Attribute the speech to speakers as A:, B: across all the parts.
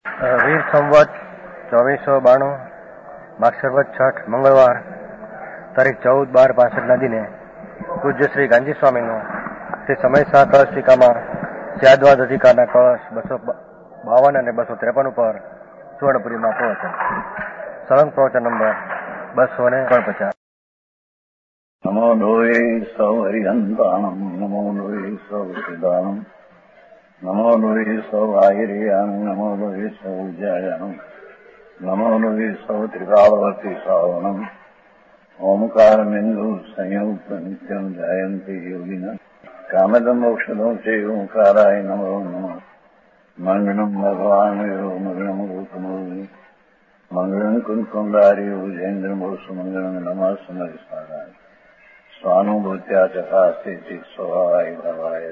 A: વીર સંવત 2492 માક્ષરવદ છઠ મંગળવાર તારીખ 14/12/65 દિને પૂજ્ય શ્રી ગાંધી સ્વામીનો શ્રી સમયસા કળશ ટીકામાં સ્યાદવાદ અધિકારના કળશ 252 અને 253 ઉપર સુવર્ણપુરીમાં પ્રવચન. સળંગ પ્રવચન નંબર 249.
B: નમો લોહે સૌ હરિહંતાણમ, નમો લોહે સૌ સિદ્ધાણમ, નમો લોહે સૌ આયર્યાન, નમો લોહે સૌ જયાનમ, નમો લોહે સૌ ત્રિકાળવતી શ્રાવણમ, ઓમકારમેન્દુ સંયુક્ત નિત્યમ જાયંતી યોગિના, કામદમ ઔષધો છે ઓંકારાય નમો નમઃ. મંગળમ ભગવાન મંગળમ ગૌતમોની, મંગળમ કુંકુંડાર્યો જૈન્દ્રમો સુમંગળમ નમઃ સમરિસ્મરાય. સ્વાનુભૂત્યા ચકાસ્તે સ્વભાવાય ભાવાય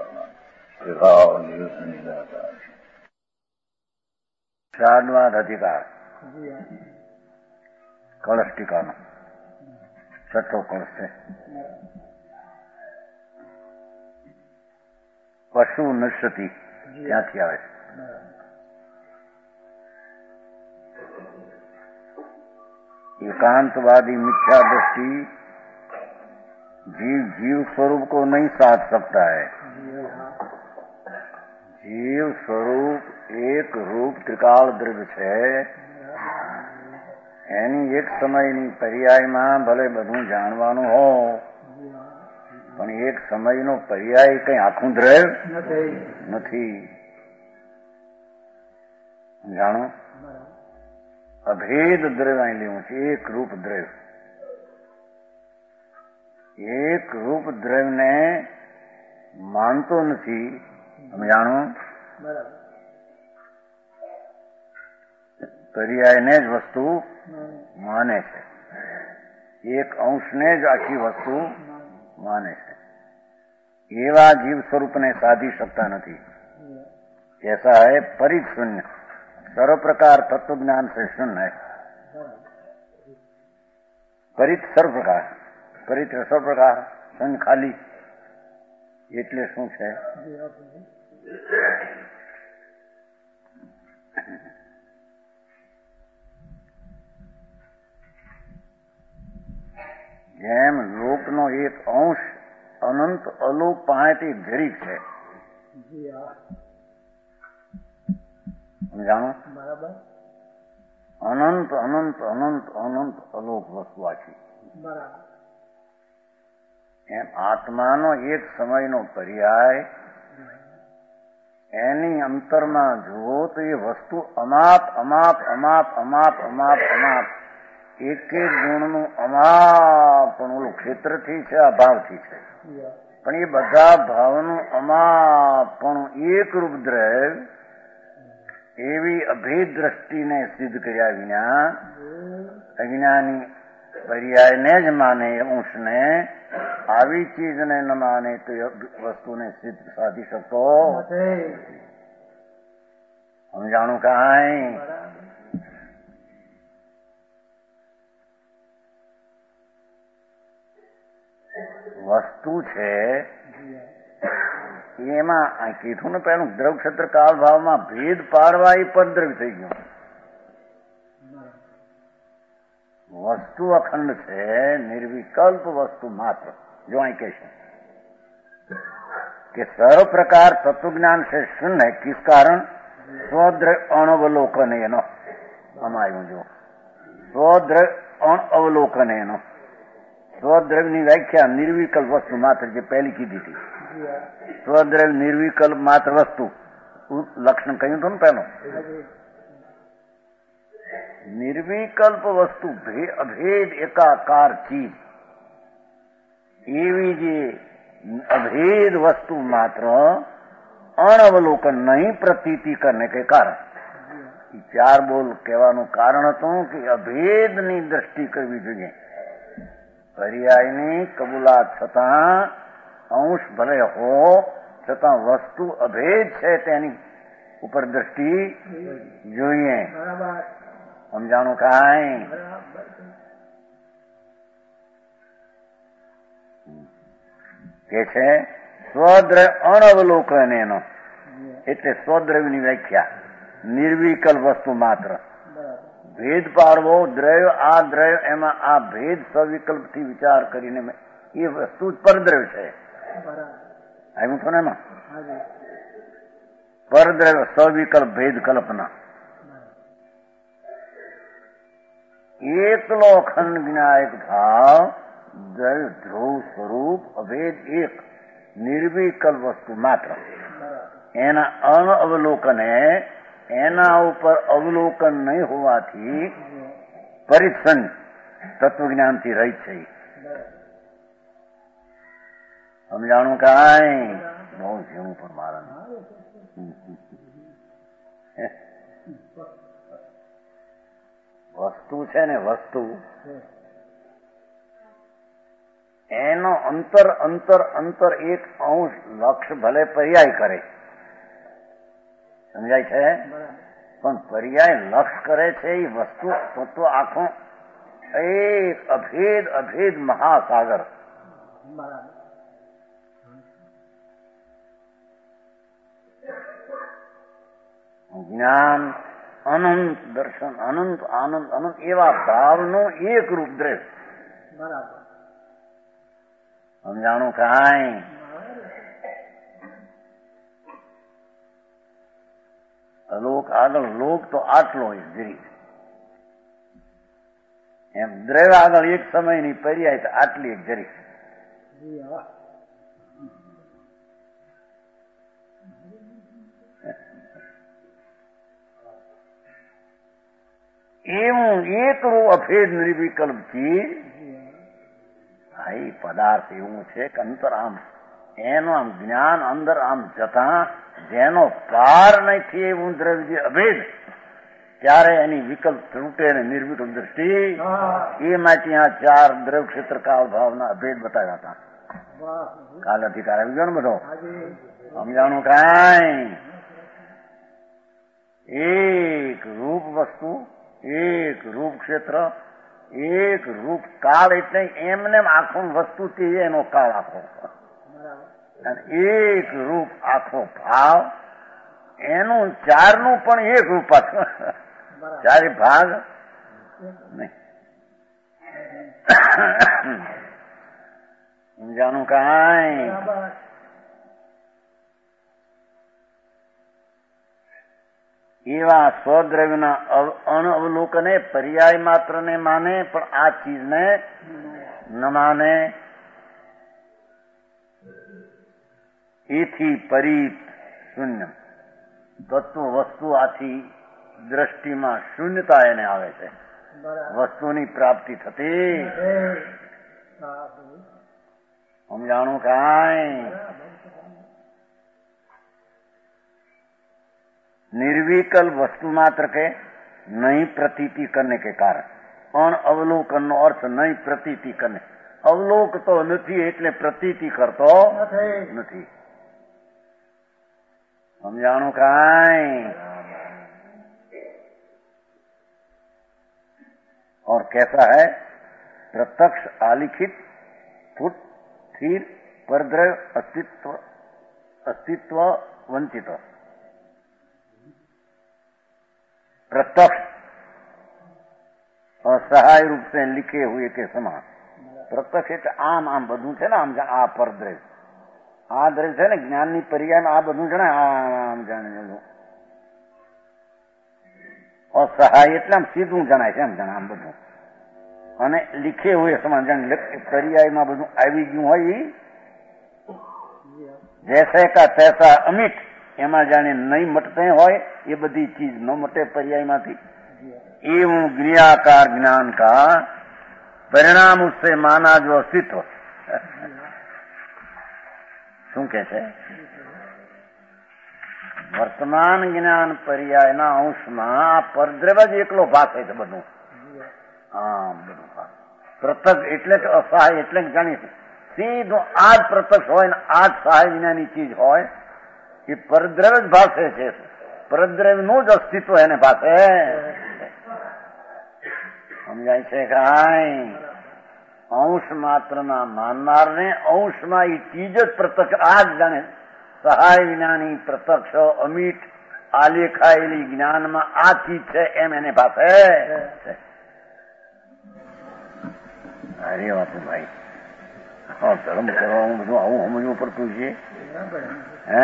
B: સર્વા શ્રાદ્વાદ અધિકાર કળશ ટીકાનો છઠ્ઠો કળશ છે. પશુ નશ્યતિ ત્યાંથી આવે છે. एकांतवादी मिथ्या दृष्टि जीव जीव स्वरूप को नहीं साध सकता है. जीव स्वरूप एक रूप त्रिकाल द्रव्य છે. એની એક સમયની પર્યાયમાં ભલે બધું જાણવાનું હો, પણ એક સમયનો પર્યાય કઈ આખું દ્રવ્ય નથી. જાણો, અભેદ દ્રવ્ય અહીં લેવું છે. એક રૂપ દ્રવ્ય, એક રૂપ દ્રવ્યને માનતો નથી. તમે જાણો, પર્યાયને જ વસ્તુ માને છે. એક અંશને જ આખી વસ્તુ માને છે. એવા જીવ સ્વરૂપને સાધી શકતા નથી. ऐसा है परित शून्य, सर्व प्रकार तत्व ज्ञान से शून्य है. परित सर्व प्रकार, परित सर्व प्रकार, शून्य खाली. એટલે શું છે? જેમ લોકનો એક અંશ અનંત અલોક પાસેથી જરીક છે. જાણો, બરાબર. અનંત અનંત અનંત અનંત અલોક વસ્તુ આખી. બરાબર. એમ આત્માનો એક સમયનો પર્યાય એની અંતરમાં જુઓ તો એ વસ્તુ અમાપ અમાપ અમાપ અમાપ અમાપ અમાપ એક એક ગુણનું અમાપ પણ ઓલું ક્ષેત્રથી છે, અભાવથી છે. પણ એ બધા ભાવનું અમાપ પણ એક રૂપ દ્રવ્ય એવી અભેદ દ્રષ્ટિને સિદ્ધ કર્યા વિના અજ્ઞાની પર્યાયને જ માને, અંશને, આવી ચીજને ન માને તો વસ્તુને સિદ્ધ સાધી શકતો સમજાણું કાંઈ. વસ્તુ છે એમાં કીધું ને પેલું દ્રવ ક્ષેત્ર કાળ ભાવમાં ભેદ પાડવા એ પરદ્રવ્ય થઈ ગયું. વસ્તુ અખંડ છે, નિર્વિકલ્પ વસ્તુ માત્ર. જો અહીં કહે છે કે સર્વ પ્રકાર તત્વજ્ઞાન से शून्य है. किस कारण? स्वद्रव्य अणवलोकन एनो. આમાં આવ્યું જો, સ્વદ્રવ્ય અણઅવલોકન એનો. સ્વદ્રવ્યની વ્યાખ્યા નિર્વિકલ્પ વસ્તુ માત્ર, જે પહેલી કીધી હતી. સ્વદ્રવ્ય નિર્વિકલ્પ માત્ર વસ્તુ લક્ષણ કહ્યું હતું ને પહેલું. નિર્વિકલ્પ વસ્તુ અભેદ એકાકાર ચીજ, એવી જે અભેદ વસ્તુ માત્ર અણઅવલોકન નહીં પ્રતીતિ કરને કે કારણ. ચાર બોલ કહેવાનું કારણ હતું કે અભેદની દ્રષ્ટિ કરવી જોઈએ. પર્યાયની કબૂલાત છતાં અંશ ભલે હો છતાં વસ્તુ અભેદ છે તેની ઉપર દ્રષ્ટિ જોઈએ. સમજાણું કાંઈ? કે છે સ્વદ્રવ્ય અણઅવલોકન એનો, એટલે સ્વદ્રવ્યની વ્યાખ્યા નિર્વિકલ્પ વસ્તુ માત્ર. ભેદ પાડવો, દ્રવ્ય આ દ્રવ્ય એમાં આ ભેદ સવિકલ્પથી વિચાર કરીને એ વસ્તુ જ પરદ્રવ્ય છે. આવ્યું છો ને એમાં પરદ્રવ્ય સવિકલ્પ ભેદ કલ્પના. એકલો અખંડ જ્ઞાયક ભાવ દ્રવ્ય ધ્રુવ સ્વરૂપ અભેદ એક નિર્વિકલ્પ વસ્તુ માત્ર. એના અનઅવલોકને એના ઉપર અવલોકન નહીં હોવાથી પરિચ્છન્ન તત્વજ્ઞાનથી રહિત છે. સમજાણું કાંઈ બહુ ઝીણું પણ મારા વસ્તુ છે ને વસ્તુ એનો અંતર અંતર અંતર એક અંશ લક્ષ ભલે પર્યાય કરે, સમજાય છે, પણ પર્યાય લક્ષ કરે છે એ વસ્તુ તો આખો એક અભેદ અભેદ મહાસાગર. જ્ઞાન અનંત દર્શન અનંત આનંદ અનંત એવા ભાવનું એક રૂપ દ્રવ્ય. સમજાણું કાંઈ લોક આગળ લોક તો આટલો જરી એમ દ્રવ્ય આગળ એક સમયની પર્યાય તો આટલી એક જરી. એવું એકરૂપ અભેદ નિર્વિકલ્પથી આ પદાર્થ એવું છે કે અંતર આમ એનું આમ જ્ઞાન અંદર આમ જતા જેનો પાર નથી એવું દ્રવ્ય અભેદ ત્યારે એની વિકલ્પ તૂટે ને નિર્વિકલ્પ દ્રષ્ટિ એમાંથી આ ચાર દ્રવ્ય ક્ષેત્ર કાળ ભાવના અભેદ બતાવ્યા હતા. કાલ અધિકાર આવી ગયો ને બધો. સમજાણું કાંઈ એક રૂપ વસ્તુ એક રૂપ ક્ષેત્ર એક રૂપ કાળ એટલે એમને આખો વસ્તુ તે એનો કાળ આખો અને એક રૂપ આખો ભાવ એનું ચારનું પણ એક રૂપ આખું ચારે ભાગ નહીં. સમજાનું કાંઈ એવા સ્વદ્રવ્યના અનઅવલોકને પર્યાય માત્ર ને માને પણ આ ચીજને ન માને. એથી પરિત શૂન્ય તત્વ વસ્તુ આથી દ્રષ્ટિમાં શૂન્યતા એને આવે છે. વસ્તુની પ્રાપ્તિ થતી સમજાણું કાંઈ निर्विकल्प वस्तु मात्र के नहीं प्रतीति करने के कारण अन अवलोकन नो अर्थ नहीं प्रतीति करने. अवलोक तो નથી એટલે પ્રતીતિ કરતો નથી. સમજાણું કાંઈ और कैसा है प्रत्यक्ष आलिखित फुट स्थिर परद्रव्य अस्तित्व वंचित. प्रत्यक्ष असहाय रूप से लिखे हुए के समान. प्रत्यक्ष એટલે આમ આમ બધું છે ને આમ આ પરદ્રવ્ય આ દ્રવ્ય છે ને જ્ઞાનની પર્યાયમાં આ બધું છે ને આમ જાણે અસહાય એટલે આમ સીધું જણાય છે એમ જાણે આમ બધું અને લીખે હોય સમાન જાણે પર્યાયમાં બધું આવી ગયું હોય જૈસે કા તૈસા અમિત એમાં જાણે નહીં મટતે હોય એ બધી ચીજ ન મટે પર્યાયમાંથી. એવું જ્ઞાકાર જ્ઞાન કા પરિણામ ઉસસે માના જો અસ્તિત્વ. શું કે છે વર્તમાન જ્ઞાન પર્યાયના અંશમાં પરદ્રવ્ય જ એકલો ભાષે છે બધું. હા બધું પ્રત્યક્ષ એટલે કે અસહાય એટલે જાણી સીધું આ જ પ્રત્યક્ષ હોય ને આ જ સહાય વિનાની ચીજ હોય એ પરદ્રવ્ય જ ભાષે છે. પરદ્રવ્યનું જ અસ્તિત્વ એને ભાષે. સમજાય છે કાંઈ અંશ માત્રના માનનારને અંશમાં એ ચીજ જ પ્રત્યક્ષ આ જ જાણે સહાય વિનાની પ્રત્યક્ષ અમિત આ લેખાયેલી જ્ઞાનમાં આ ચીજ છે એમ એને પાસે અરે બાપુ ભાઈ હા ધર્મ કરવામાં બધું આવું સમજવું પડતું છે હે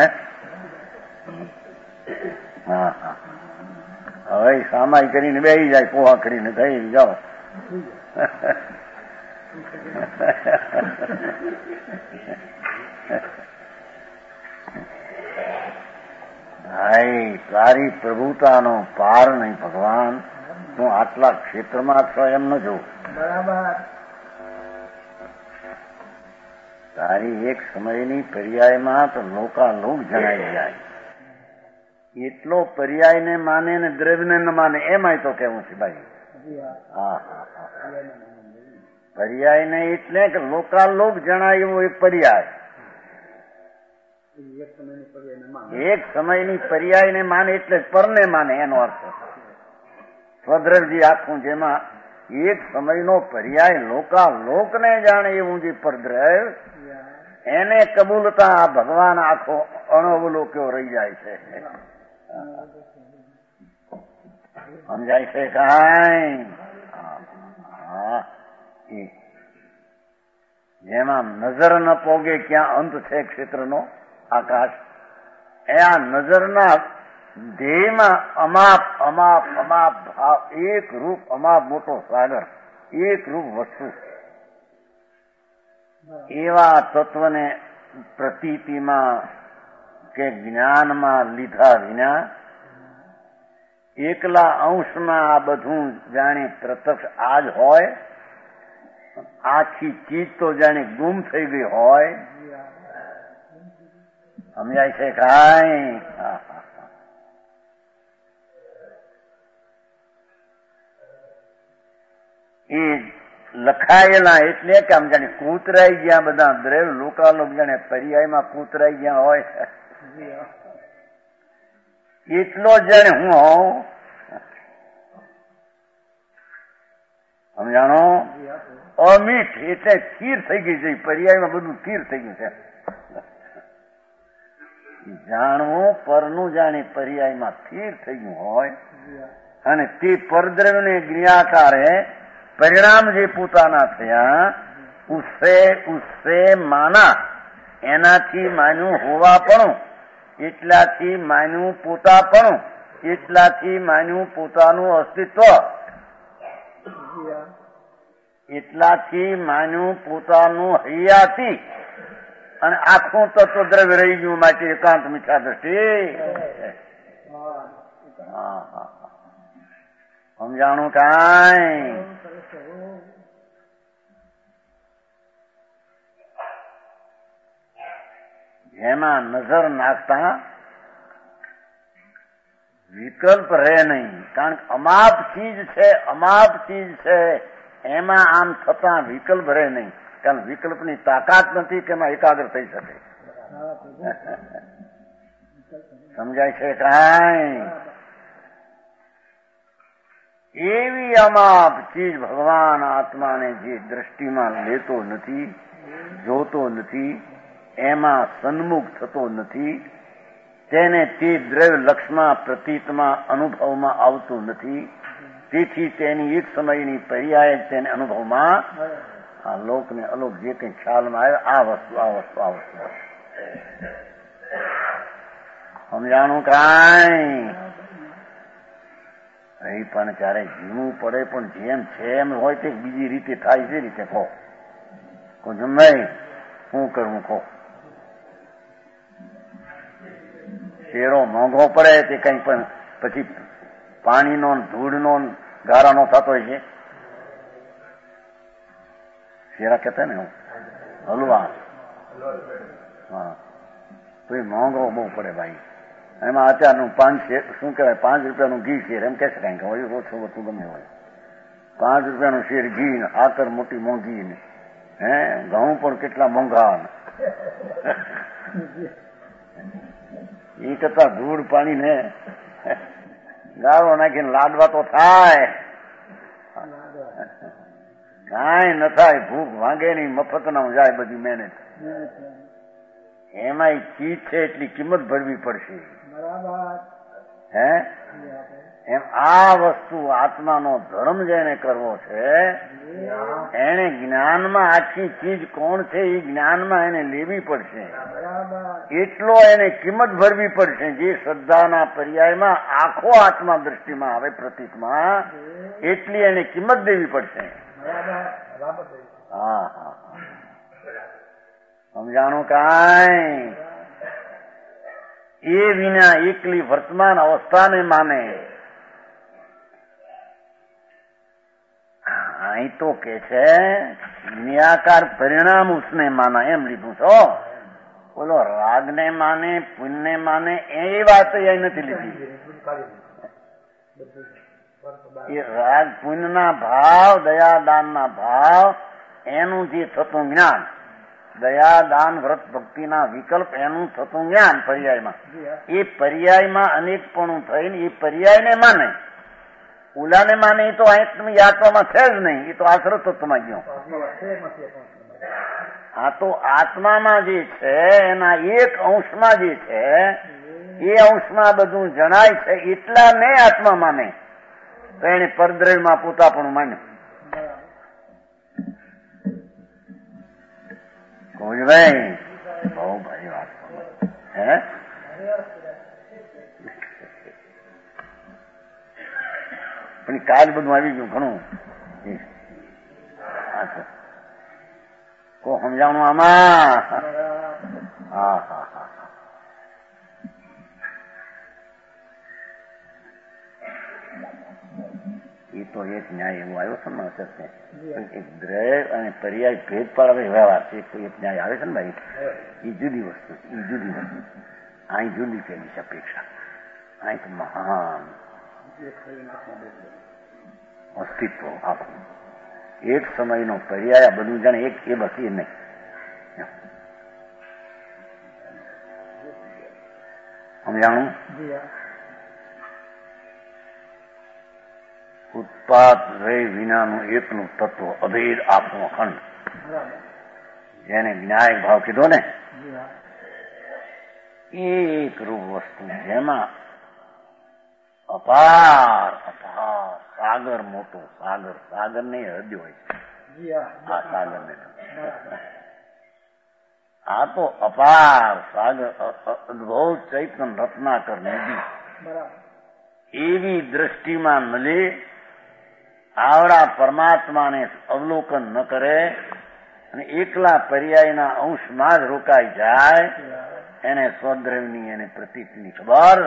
B: હા હા હવે સામાય કરીને બેસી જાય પોહા કરીને થઈ જાઓ ભાઈ તારી પ્રભુતાનો પાર નહીં ભગવાન તું આટલા ક્ષેત્રમાં છો એમ ન જો
C: બરાબર
B: તારી એક સમયની પર્યાયમાં તો લોકાલોક જણાઈ જાય એટલો પર્યાયને માને ને દ્રવ્યને ન માને એમાંય તો કેવું છે ભાઈ હા હા હા પર્યાયને એટલે કે લોકાલોક જણાય એવો એક પર્યાય એક સમયની પર્યાયને માને એટલે પરને માને એનો અર્થ સ્વદ્રવજી આખું જેમાં એક સમયનો પર્યાય લોકાલોકને જાણે એવું જે પરદ્રવ એને કબૂલતા આ ભગવાન આખો અણઅવલોક્યો રહી જાય છે સમજાય છે કાંઈ જેમાં નજર ન પોગે ક્યાં અંત છે ક્ષેત્રનો આકાશ એ આ નજરના ધ્યેયમાં અમાપ અમાપ અમાપ ભાવ એક રૂપ અમાપ મોટો સાગર એક રૂપ વસ્તુ એવા તત્વને પ્રતીતિમાં કે જ્ઞાનમાં લીધા વિના એકલા અંશમાં આ બધું જાણે પ્રત્યક્ષ આ જ હોય આખી ચીજ તો જાણે ગુમ થઈ ગઈ હોય સમજાય છે કાંઈ એ લખાયેલા એટલે કે આમ જાણે કૂતરાઈ ગયા બધા દ્રવ્ય લોકાલોક જાણે પર્યાયમાં કૂતરાઈ ગયા હોય એટલો જ જાણે હું હોઉં સમજાણો અમીઠ એટલે સ્થિર થઈ ગઈ છે પર્યાયમાં બધું સ્થિર થઈ ગયું છે જાણવું પરનું જાણે પર્યાયમાં સ્થિર થઈ ગયું હોય અને તે પરદ્રવ્યને જ્ઞાકારે પરિણામ જે પોતાના થયા ઉસે માના એનાથી માન્યું હોવાપણું એટલાથી માન્યું પોતાપણું એટલાથી માન્યું પોતાનું અસ્તિત્વ એટલાથી માન્યું પોતાનું હૈયાથી અને આખું તત્વ દ્રવ્ય રહી ગયું માટે એકાંત મીઠા દ્રષ્ટિ સમજાણું કાંઈ જેમાં નજર નાખતા વિકલ્પ રહે નહીં કારણ કે અમાપ ચીજ છે એમાં આમ થતા વિકલ્પ રહે નહીં કારણ વિકલ્પની તાકાત નથી કે એમાં એકાગ્ર થઈ શકે સમજાય છે કાંઈ એવી અમાપ ચીજ ભગવાન આત્માને જે દ્રષ્ટિમાં લેતો નથી જોતો નથી એમાં સન્મુખ થતો નથી તેને તે દ્રવ્ય લક્ષમાં પ્રતીતમાં અનુભવમાં આવતું નથી તેથી તેની એક સમયની પર્યાય તેને અનુભવમાં આ લોકને અલોક જે કંઈ ખ્યાલમાં આવે આ વસ્તુ સમજાણું કાંઈ એ પણ ત્યારે જીવવું પડે પણ જેમ છે એમ હોય તે બીજી રીતે થાય છે રીતે કહો જમે શું કરવું કહો શેરો મોંઘો પડે તે કઈ પણ પછી પાણીનો ધૂળનો ગારાનો થતો હોય છે શેરા કહેતા ને હલવા હા તો એ મોંઘો બહુ પડે ભાઈ એમાં અત્યારનું 5 શેર શું કહેવાય 5 રૂપિયાનું ઘી શેર એમ કે છે કઈ હોય ઓછું વધતું ગમે હોય 5 રૂપિયાનું શેર ઘી ને આકર મોટી મોંઘી ને ઘઉં પણ કેટલા મોંઘા એ કરતા ધૂળ પાણી ને ગાળો નાખીને લાડવા તો થાય કાંઈ ન થાય ભૂખ વાગે નહીં મફત ના જાય બધી મહેનત એમાં ચીજ છે એટલી કિંમત ભરવી પડશે હે એમ આ વસ્તુ આત્માનો ધર્મ જેને કરવો છે એને જ્ઞાનમાં આખી ચીજ કોણ છે એ જ્ઞાનમાં એને લેવી પડશે, એટલો એને કિંમત ભરવી પડશે. જે શ્રદ્ધાના પર્યાયમાં આખો આત્મા દ્રષ્ટિમાં આવે પ્રતીકમાં, એટલી એને કિંમત દેવી પડશે. હા હા સમજાણું કાંઈ? એ વિના એકલી વર્તમાન અવસ્થાને માને. અહીં તો કે છે નિરાકાર પરિણામ ઉસને માના, એમ લીધું છો. બોલો રાગને માને, પુણ્યને માને એ વાત અહીં નથી લીધી. એ રાગ પુણ્યના ભાવ, દયાદાનના ભાવ, એનું જે થતું જ્ઞાન, દયા દાન વ્રત ભક્તિના વિકલ્પ એનું થતું જ્ઞાન પર્યાયમાં, એ પર્યાયમાં અનેકપણું થઈને એ પર્યાયને માને. ઓલાને માને એ તો અહીં આત્મામાં છે જ નહીં, એ તો આશ્રત તત્વમાં ગયો. આ તો આત્મામાં જે છે એના એક અંશમાં જે છે એ અંશમાં બધું જણાય છે, એટલા ને આત્મા માને. તો એને પરદ્રવ્યમાં પોતાપણું માન્યું. ભાઈ બહુ ભારી વાત હે. પણ કાજ બધું આવી ગયું ઘણું. કો સમજાવવાનું આમાં? હા હા હા એ તો એક ન્યાય એવો આવ્યો છે ને અચરને, એક દ્રય અને પર્યાય ભેદ પાડે એવા વાત છે. એક ન્યાય આવે છે ને ભાઈ, એ જુદી વસ્તુ, એ જુદી વસ્તુ. અહીં જુદી છે એની અપેક્ષા. અહીં તો મહાન અસ્તિત્વ આખું એક સમયનો પર્યાય, બધું જાણે એક એ બસ એ નહીં. સમજાણું? ઉત્પાદ રહે વિનાનું એકનું તત્વ, અભેદ આખું અખંડ, જેને જ્ઞાયક ભાવ કીધો ને, એક રૂપ વસ્તુ જેમાં અપાર અપાર સાગર મોટો, સાગર ને હૃદય હોય છે. આ સાગર ને આ તો અપાર સાગર, અદભુત ચૈતન રત્નાકર નદી, એવી દ્રષ્ટિમાં મળે આવડા પરમાત્માને અવલોકન ન કરે અને એકલા પર્યાયના અંશમાં જ રોકાઈ જાય, એને સ્વદ્રવ્યની એને પ્રતીકની ખબર.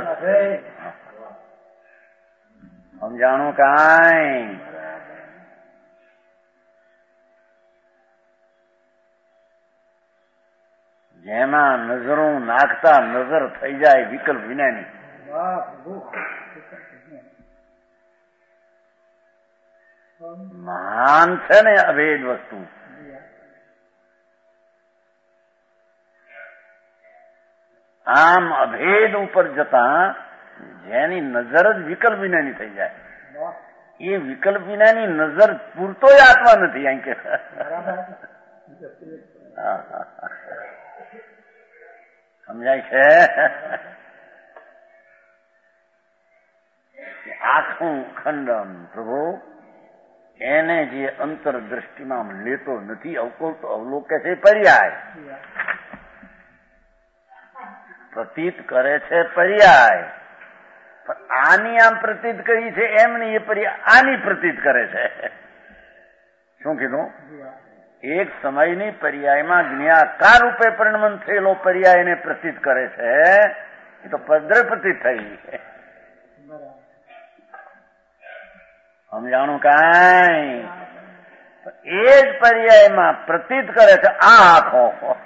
B: સમજાણું કાંઈ? જેમાં નજરો નાખતા નજર થઈ જાય વિકલ્પ વિનાની. મહાન છે ને અભેદ વસ્તુ. આમ અભેદ ઉપર જતા જેની નજર જ વિકલ્પ વિનાની થઈ જાય, એ વિકલ્પ વિનાની નજર પૂરતો આત્મા નથી. અહીં કે સમજાય છે? આખું ખંડન પ્રભુ એને જે અંતરદ્રષ્ટિમાં લેતો નથી, અવકોલતો અવલોકે છે પર્યાય, પ્રતીત કરે છે પર્યાય. પણ આની આમ પ્રતીત કરી છે એમ નહીં, એ પર્યાય આની પ્રતીત કરે છે. શું કીધું? એક સમયની પર્યાયમાં જ્ઞાકાર રૂપે પરિણમન થયેલો પર્યાય એને પ્રતીત કરે છે, એ તો પદ્ર પ્રતીત થઈ. સમજાણું કાંઈ? એ જ પર્યાયમાં પ્રતીત કરે છે આ આંખો.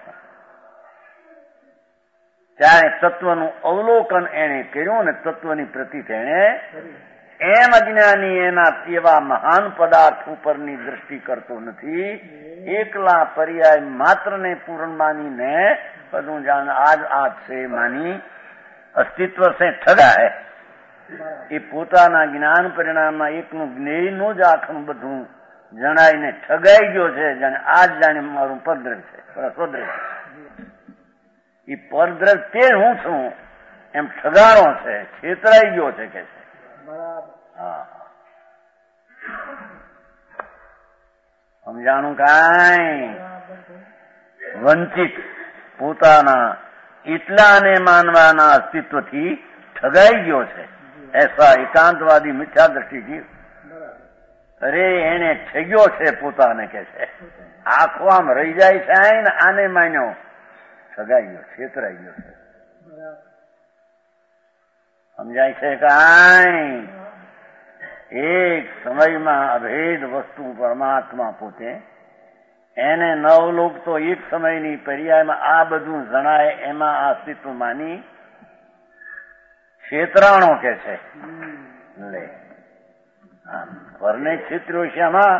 B: ત્યારે તત્વનું અવલોકન એને કર્યું ને તત્વની પ્રતીત એને એમ અજ્ઞાની એના એવા મહાન પદાર્થ ઉપરની દ્રષ્ટિ કરતો નથી, એકલા પર્યાય માત્રને પૂર્ણ માનીને બધું જાણ આજ છે માની અસ્તિત્વ છે ઠગાય. એ પોતાના જ્ઞાન પરિણામમાં એકનું જ્ઞેયનું જ આખું બધું જણાઈને ઠગાઈ ગયો છે. જાણે આજ જાણે મારું પરદ્રવ્ય છે, સ્વદ્રવ્ય. એ પરદ્રવ્ય તે હું છું, એમ ઠગાણો છે, છેતરાઈ ગયો છે કે છે. હા, સમજાણું કાંઈ? વંચિત પોતાના એટલાને માનવાના અસ્તિત્વથી ઠગાઈ ગયો છે. એસા એકાંતવાદી મિથ્યા દ્રષ્ટિ જીવ. અરે એને ઠગ્યો છે પોતાને કે છે. આખો આમ રહી જાય છે ને આને માન્યો, ઠગાઈ ગયો, છેતરાઈ ગયો છે. સમજાય છે કાંઈ? એક સમયમાં અભેદ વસ્તુ પરમાત્મા પોતે, એને નવલોક તો એક સમયની પર્યાયમાં આ બધું જણાય એમાં આ અસ્તિત્વ માની છેતરાણો કે છે. લે પરને છેતર્યો છે આમાં.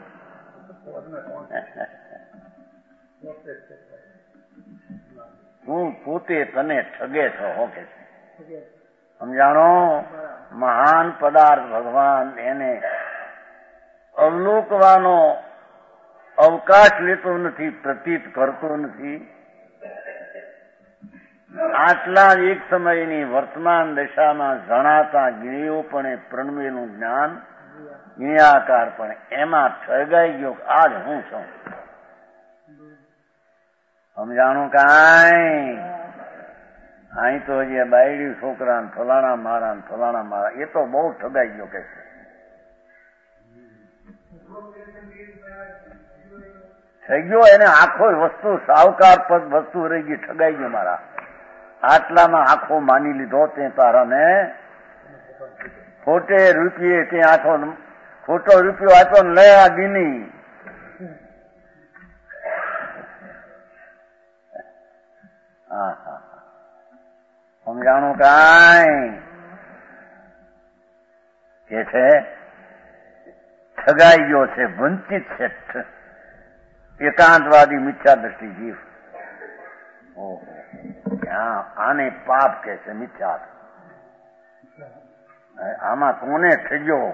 B: તું પોતે તને ઠગે છો હો કે છે. સમજાણો? મહાન પદાર્થ ભગવાન એને અવલોકવાનો અવકાશ લેતો નથી, પ્રતીત કરતો નથી. આટલા જ એક સમયની વર્તમાન દશામાં જણાતા જ્ઞેયોપણે પ્રણવેલું જ્ઞાન, જ્ઞેયાકાર પણ એમાં ઠગાઈ ગયો. આજ હું છું. સમજાણું કાંઈ? અહીં તો હજી બાયડી છોકરા ફલાણા મારા ફલાણા મારા, એ તો બહુ ઠગાઈ ગયો કે છે. થઈ ગયો એને આખો વસ્તુ સાવકાર પદ વસ્તુ રહી ગઈ, ઠગાઈ ગયો મારા. આટલામાં આખો માની લીધો તે તારાને ખોટે રૂપિયે તે આખો ખોટો રૂપિયો આપ્યો ને લે આ ગીની. હા હા, સમજાણું કાંઈ? કે છે ઠગાઈ ગયો છે, વંચિત છે, એકાંતવાદી મિથ્યા દ્રષ્ટિ જીવ. ઓહો, આને પાપ કે છે, મિથ્યા. આમાં કોને ઠગ્યો?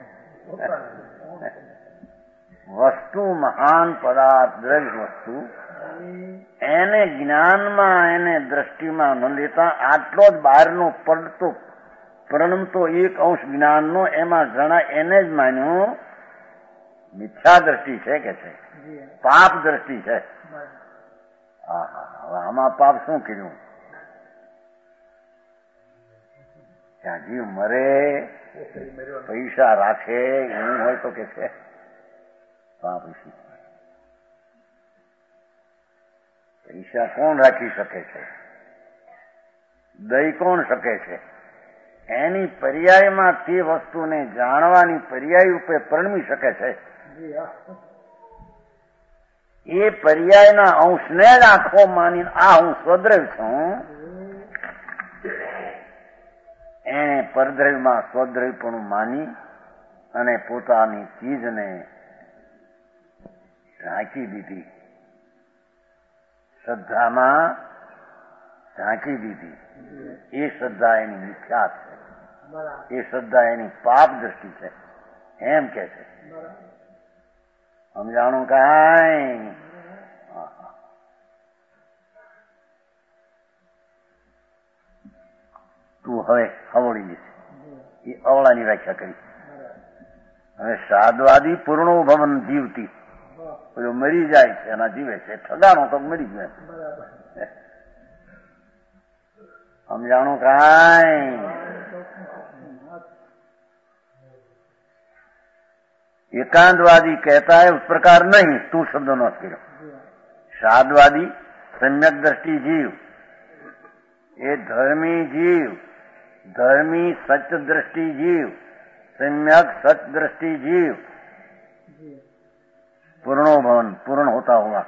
B: વસ્તુ મહાન પદાર્થ, દ્રવ્ય વસ્તુ, એને જ્ઞાનમાં એને દ્રષ્ટિમાં ન લેતા આટલો જ બહારનો પડતો પ્રણમતો એક અંશ જ્ઞાનનો એમાં જણા એને જ માન્યું મિથ્યા દ્રષ્ટિ છે કે છે, પાપ દ્રષ્ટિ છે. હા હા, હવે આમાં પાપ શું કર્યું? ત્યાં જીવ મરે, પૈસા રાખે એવું હોય તો કે છે પાપ. પૈસા કોણ રાખી શકે છે? દઈ કોણ શકે છે? એની પર્યાયમાં તે વસ્તુને જાણવાની પર્યાય ઉપર પરણમી શકે છે. એ પર્યાયના અંશને જ આંખો માની આ હું સ્વદ્રવ્ય છું, એને પરદ્રવ્યમાં સ્વદ્રવ્યપણું માની અને પોતાની ચીજને ઢાંકી દીધી, શ્રદ્ધામાં ઢાંકી દીધી. એ શ્રદ્ધા એની મિથ્યા છે, એ શ્રદ્ધા એની પાપ દ્રષ્ટિ છે એમ કે છે. સમજાણું કાંઈ? તું હવે હવળી જશે. એ અવળાની વ્યાખ્યા કરી. હવે સાદવાદી પૂર્ણો ભવન જીવતી, પેલો મરી જાય છે એના જીવે છે, ઠગાણો તો મરી જાય. સમજાણું કાંઈ? एकांतवादी कहता है उस प्रकार नहीं, तू शब्द न करो. साधवादी सम्यक दृष्टि जीव, ये धर्मी जीव, धर्मी सच दृष्टि जीव, सम्यक सच दृष्टि जीव, पूर्णो भवन, पूर्ण होता हुआ.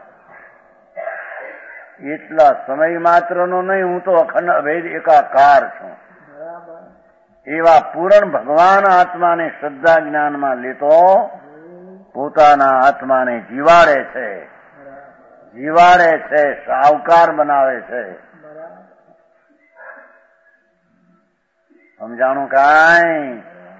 B: એટલા સમય માત્રનો નહીં, હું તો અખંડ અભેદ એકાકાર છું. એવા પૂર્ણ ભગવાન આત્માને શ્રદ્ધા જ્ઞાનમાં લેતો પોતાના આત્માને જીવાડે છે, જીવાડે છે, સાવકાર બનાવે છે. સમજાણું કાંઈ?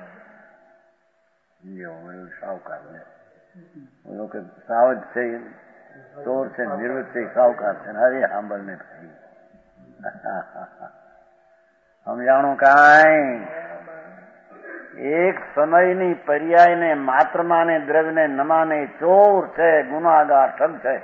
B: સાવકાર બોલો કે સાવજ છે, ચોર છે, નિર્વૃત છે, સાવકાર છે. અરે સાંભળને થઈ સમજાણું કાંઈ? એક સમયની પર્યાયને માત્રમાને દ્રવ્યને નમાને ચોર છે, ગુનાગાર ઠગ છે.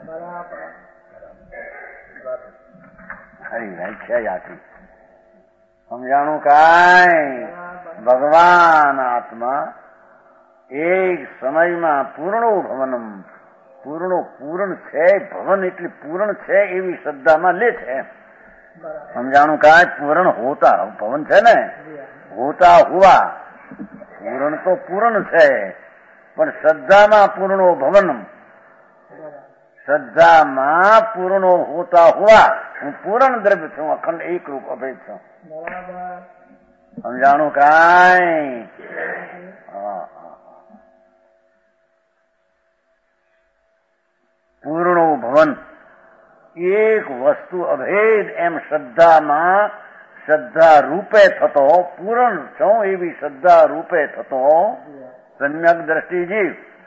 B: હરી વ્યાખ્યા આખી સમજાણું કાંઈ? ભગવાન આત્મા એક સમયમાં પૂર્ણો ભવનમ, પૂર્ણ છે, ભવન એટલે પૂર્ણ છે એવી શ્રદ્ધામાં લે છે. સમજાણું કાંઈ? પૂર્ણ હોતા ભવન છે ને, હોતા હુવા પૂર્ણ તો પૂર્ણ છે, પણ શ્રદ્ધામાં પૂર્ણો ભવનમ, શ્રદ્ધામાં પૂર્ણો હોતા હુવા હું પૂર્ણ દ્રવ્ય છું, અખંડ એકરૂપ અભેદ છું. સમજાણું કાંઈ? પૂર્ણો ભવન એક વસ્તુ અભેદ એમ શ્રદ્ધામાં, શ્રદ્ધા રૂપે થતો, પૂર્ણ છું એવી શ્રદ્ધા રૂપે થતો સમ્યક દ્રષ્ટિ જીવ.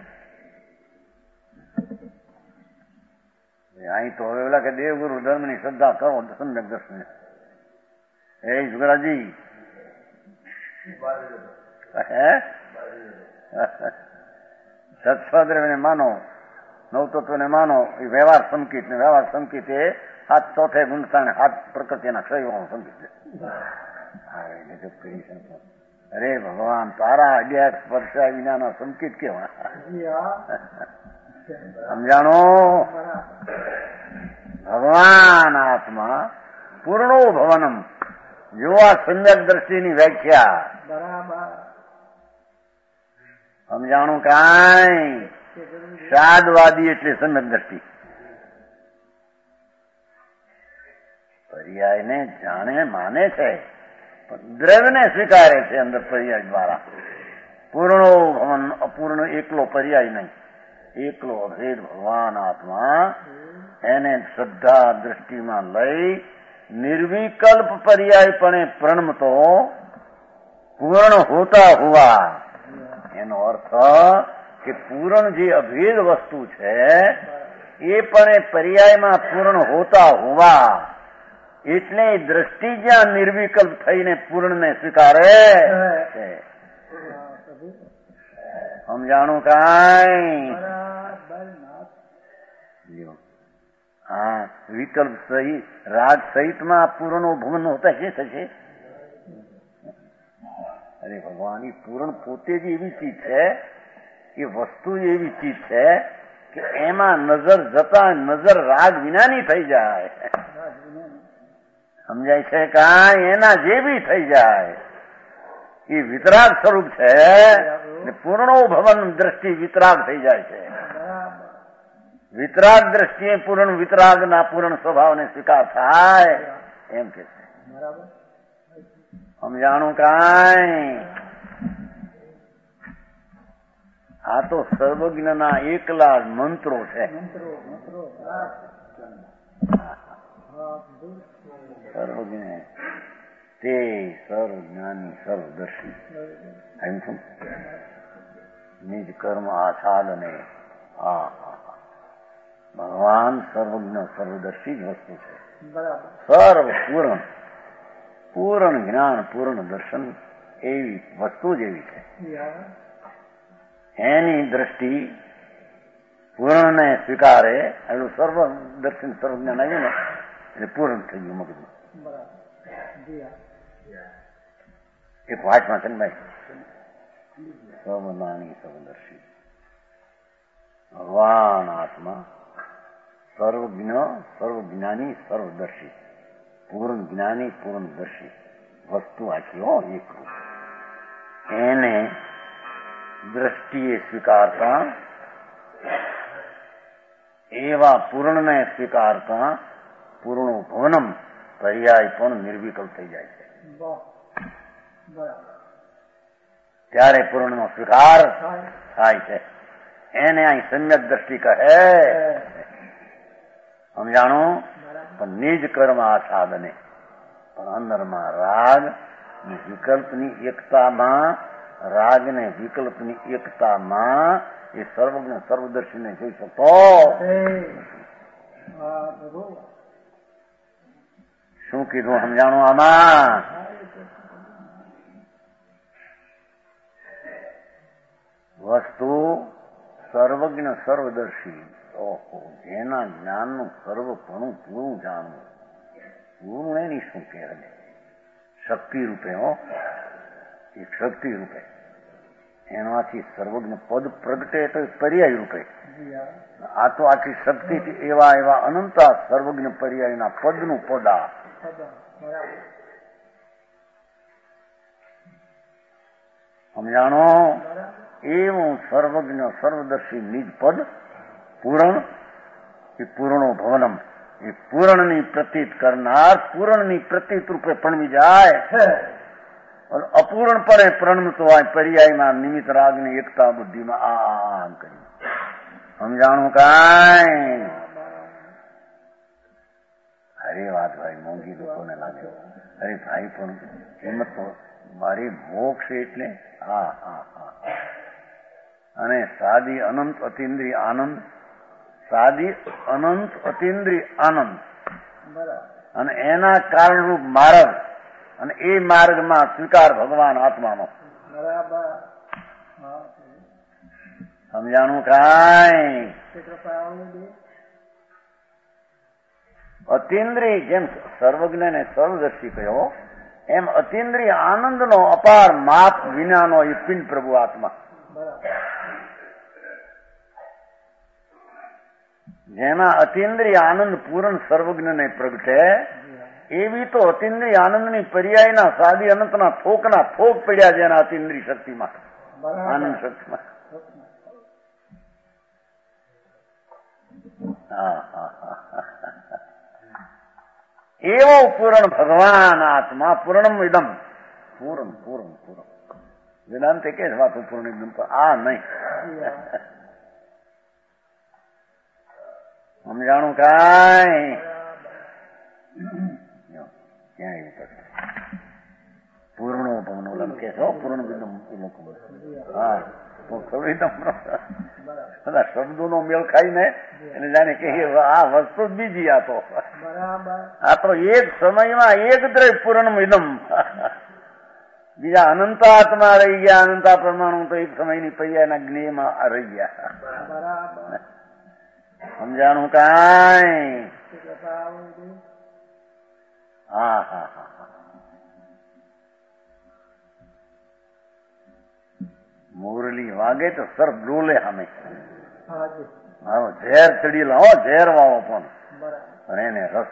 B: અહીં તો હવે ઓલા કે દેવગુરુ ધર્મની શ્રદ્ધા કરો સમ્યક દ્રષ્ટિ. એ જુગરાજી સત્સ્વદ્રવ્યને માનો, નવતત્વને માનો, એ વ્યવહાર સંકિત ને વ્યવહાર સંકિત એ હાથ ચોથે ગુણતા હાથ પ્રકૃતિના ક્ષયવાનો સંકિત છે. અરે ભગવાન તારા અડ્યા સ્પર્શા વિનાના સંકિત કેવા? સમજાણો? ભગવાન આત્મા પૂર્ણો ભવનમ, જો આ સમ્યક દ્રષ્ટિની વ્યાખ્યા. સમજાણું કાંઈ? શાદવાદી એટલે સમ્યક દ્રષ્ટિ. પર્યાયને જાણે માને છે, પણ દ્રવ્યને સ્વીકારે છે અંદર પર્યાય દ્વારા. પૂર્ણો ભવન, અપૂર્ણ એકલો પર્યાય નહીં, એકલો અભેદ ભગવાન આત્મા એને શ્રદ્ધા દ્રષ્ટિમાં લઈ નિર્વિકલ્પ પર્યાયપણે પ્રણમતો પૂર્ણ હોતા હુવા. એનો અર્થ કે પૂર્ણ જે અભેદ વસ્તુ છે એ પણ એ પર્યાયમાં પૂર્ણ હોતા હોવા, એટલે દ્રષ્ટિ જ્યાં નિર્વિકલ્પ થઈને પૂર્ણને સ્વીકારે છે. સમજાણું કાંઈ? હા, વિકલ્પ સહિત રાગ સહિતમાં પૂર્ણો ભવન હોતા છે થશે. અરે ભગવાન, એ પૂર્ણ પોતે જ એવી ચીજ છે, એ વસ્તુ એવી ચીજ છે કે એમાં નજર જતા નજર રાગ વિનાની થઈ જાય. સમજાય છે કાંઈ? એના જેવી થઈ જાય. એ વિતરાગ સ્વરૂપ છે ને પૂર્ણો ભવન દ્રષ્ટિ વિતરાગ થઈ જાય છે. વિતરાગ દ્રષ્ટિએ પૂર્ણ વિતરાગના પૂર્ણ સ્વભાવને સ્વીકાર થાય એમ કે છે. સમજાણું કાંઈ? આ તો સર્વજ્ઞના એકલા મંત્રો છે. સર્વજ્ઞ તે સર્વજ્ઞાની સર્વદર્શી. એમ છું નિજ કર્મ આસાદને. ભગવાન સર્વજ્ઞ સર્વદર્શી જ વસ્તુ છે. સર્વ પૂર્ણ, પૂર્ણ જ્ઞાન પૂર્ણ દર્શન એવી વસ્તુ જ એવી છે. એની દ્રષ્ટિ પૂર્ણને સ્વીકારે એટલું સર્વ દર્શન સર્વ જ્ઞાન આવ્યું ને એટલે પૂર્ણ થઈ ગયું મગજમાં. એક વાંચમાં છે ને ભાઈ, સર્વજ્ઞાની સર્વદર્શી ભગવાન આત્મા સર્વજ્ઞ સર્વજ્ઞાની સર્વદર્શી પૂર્ણ જ્ઞાની પૂર્ણદર્શી વસ્તુ આખી હો એક રૂપ. એને દ્રષ્ટિએ સ્વીકારતા, એવા પૂર્ણને સ્વીકારતા પૂર્ણો ભવનમ પર્યાય પણ નિર્વિકલ્પ થઈ જાય છે. ત્યારે પૂર્ણનો સ્વીકાર થાય છે. એને અહીં સમ્યક દ્રષ્ટિ કહે. સમજાણું? પણ નિજ કર્મ આસાદને, પણ અંદરમાં રાગ ને વિકલ્પની એકતામાં, રાગ ને વિકલ્પની એકતામાં એ સર્વજ્ઞ સર્વદર્શીને જોઈ શકતો. શું કીધું સમજાણું આમાં? વસ્તુ સર્વજ્ઞ સર્વદર્શી. ઓહો, જેના જ્ઞાનનું સર્વપણું પૂરું જાણવું. પૂરું એની શું કહેવાય? શક્તિ રૂપે. એક શક્તિ રૂપે એનાથી સર્વજ્ઞ પદ પ્રગટે તો પર્યાય રૂપે. આ તો આખી શક્તિથી એવા એવા અનંતા સર્વજ્ઞ પર્યાયના પદનું પદા. સમજાણો? એવું સર્વજ્ઞ સર્વદર્શી નિજ પદ પૂરણ એ પૂર્ણો ભવનમ. એ પૂરણની પ્રતીત કરનાર પૂરણની પ્રતીત રૂપે પણવી જાય. અપૂર્ણ પરે પ્રણમતો હોય પર્યાયમાં નિમિત્ત રાગની એકતા બુદ્ધિમાં આમ કરી. સમજાણું કાંઈ? અરે વાત ભાઈ મોંઘી લોકોને લાગે. અરે ભાઈ પણ કિંમત તો મારી મોક્ષ એટલે હા હા હા. અને સાદી અનંત અતિન્દ્રિય આનંદ. સાદી અનંત અતિન્દ્રિય આનંદ અને એના કારણરૂપ માર્ગ. અને એ માર્ગમાં સ્વીકાર ભગવાન આત્માનો. સમજાણું કાંઈ? અતિન્દ્રિય જેમ સર્વજ્ઞ ને સર્વદર્શી કહ્યો એમ અતિન્દ્રિય આનંદનો અપાર માપ વિનાનો એ પિંડ પ્રભુ આત્મા. જેમાં અતિન્દ્રિય આનંદ પૂર્ણ સર્વજ્ઞને પ્રગટે એવી તો અતિન્દ્રિય આનંદની પર્યાયના સાદી અનંતના થોકના થોક પડ્યા જેના અતિન્દ્રિય શક્તિમાં, આનંદ શક્તિમાં. એવો પૂર્ણ ભગવાન આત્મા પૂર્ણમ ઇદમ. પૂર્ણ પૂર્ણ પૂર્ણ વેદાંતે કે વાતો પૂર્ણ એકદમ આ નહીં. સમજાણું કાંઈ? ક્યાં એવું કરશે? પૂર્ણો ભવનો કે છો પૂર્ણ વિદમ. હા બધા શબ્દોનો મેળ ખાઈને એને જાણે કે આ વસ્તુ જ બીજી. આ તો એક સમયમાં એક દ્રવ્ય પૂર્ણ વિદમ. બીજા અનંતા આત્મા રહી ગયા. અનંતા પરમાણુ તો એક સમયની પૈયાના જ્ઞેયમાં રહી ગયા. સમજાણું કાંઈ? હા હા હા. મુરલી વાગે તો સર ડોલે સામે. મારો ઝેર ચડી લાવો, ઝેર વાળો પણ. અને એને રસ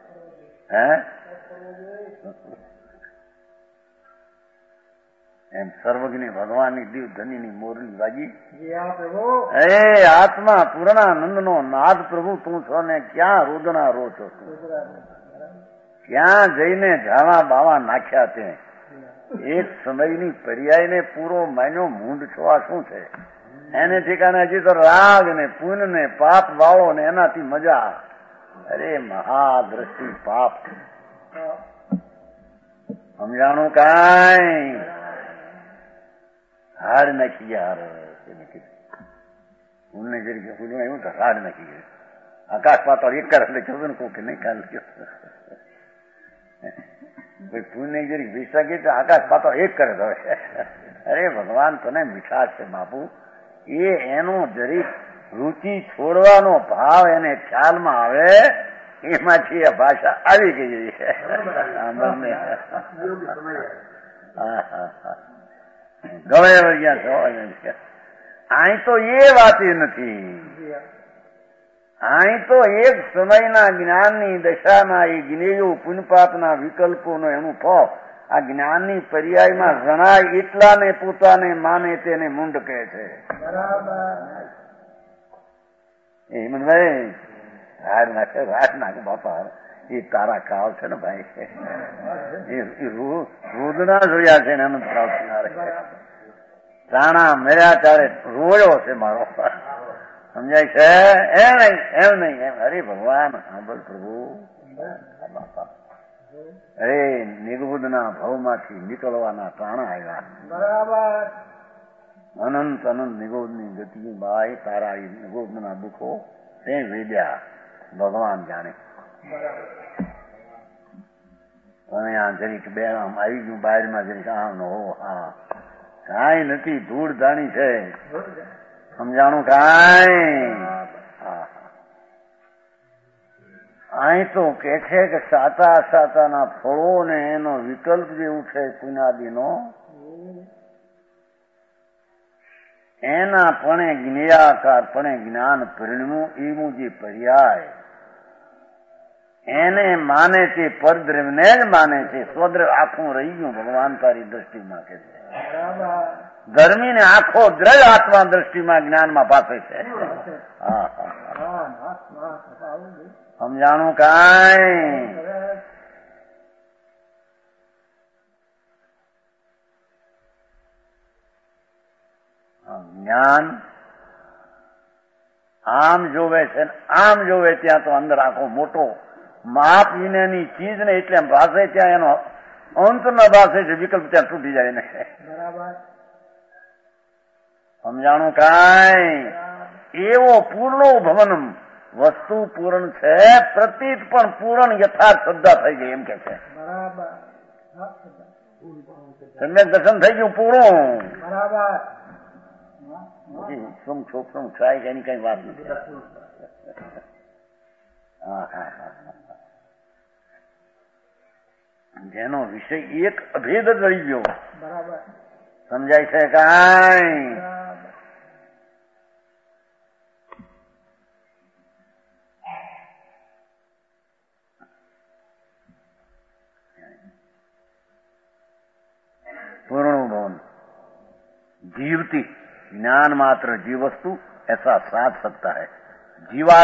B: એમ સર્વજ્ઞ ભગવાનની દિવ ધનીની મોરલી વાગી. હે આત્મા પૂર્ણાનંદ નો નાદ પ્રભુ તું છો ને ક્યાં રોદના રો છો તું? ક્યાં જઈને ઝાવા બાવા નાખ્યા તે? એક સમયની પર્યાયને પૂરો માન્યો મૂંડ છો. આ શું છે? એને ઠેકાને હજી તો રાગ ને પુન ને પાપ વાળો ને એનાથી મજા. અરે મહાદ્રષ્ટિ પાપ. સમજાણું કાંઈ? હાડ નાખી ગયા. પુનને જરી એવું તો હાડ નાખી ગયું. આકાશ પાતાળ એક એટલે કહ્યું ને કોકે નહીં કાલ પુણ્ય જરી વિસાગી તો આકાશ પાતો એક કરે હવે. અરે ભગવાન તને મીઠાશ છે બાપુ. એ એનો જરી રુચિ છોડવાનો ભાવ એને ખ્યાલમાં આવે એમાંથી આ ભાષા આવી ગઈ છે. ગમે અહીં તો એ વાત નથી. અહીં તો એક સમયના જ્ઞાનની દશાના એ જ્ઞેયો પુનપાપના વિકલ્પોનો એનું ફળ આ જ્ઞાનની પર્યાયમાં જણાય એટલાને પોતાને માને તેને મુંડ કહે છે. હેમંતભાઈ હાડ નાખે બાપા. એ તારા કાળ છે ને ભાઈ. એ રોદના જોયા છે ને અનંત કાળ રાણા મેળ્યા ત્યારે રોયો છે મારો. સમજાય છે? એમ નહીં એમ. અરે ભગવાન સાંભળ પ્રભુ. અરે નિર્બુદ્ધના ભાવમાંથી નીકળવાના પ્રાણા આવ્યા. બરાબર. અનંત અનંત નિગોદની ગતિ બાય તારા નિગોદના દુઃખો તે વેદ્યા ભગવાન જાણે. અને આ જરીક બે આમ આવી ગયું બહારમાં જરીક આમ હો હા કાંઈ નથી ધૂળ ધાણી છે સમજાણું કાંઈ અહીં તો કે છે કે સાતા સાતાના ફળો ને એનો વિકલ્પ જેવું છે પુનાદીનો એના પણે જ્ઞેયાકાર પણે જ્ઞાન પરિણમ્યું એવું જે પર્યાય એને માને છે પરદ્રવ્યને જ માને છે સ્વદ્રવ્ય આખું રહી ગયું ભગવાન તારી દ્રષ્ટિમાં કે છે ધર્મીને આખો દ્રવ્ય આત્મા દ્રષ્ટિમાં જ્ઞાનમાં ભાષે છે સમજાણું કાંઈ જ્ઞાન આમ જોવે છે આમ જોવે ત્યાં તો અંદર આખો મોટો માપ વિનાની ચીજ ને એટલે ભાષે ત્યાં એનો અંત ન ભાષે છે વિકલ્પ ત્યાં તૂટી જાય ને સમજાણું કાંઈ એવો પૂર્ણો ભવનમ વસ્તુ પૂર્ણ છે પ્રતીત પણ પૂર્ણ યથાર્થ શ્રદ્ધા થઈ ગઈ એમ કે છે સમ્યક દર્શન થઈ ગયું પૂરું શું છોકરું થાય કે એની કઈ વાત નથી જેનો વિષય એક અભેદ જ રહી ગયો સમજાય છે કાંઈ पूर्ण भवन जीवती ज्ञान मात्र जीव वस्तु ऐसा साध सकता है जीवा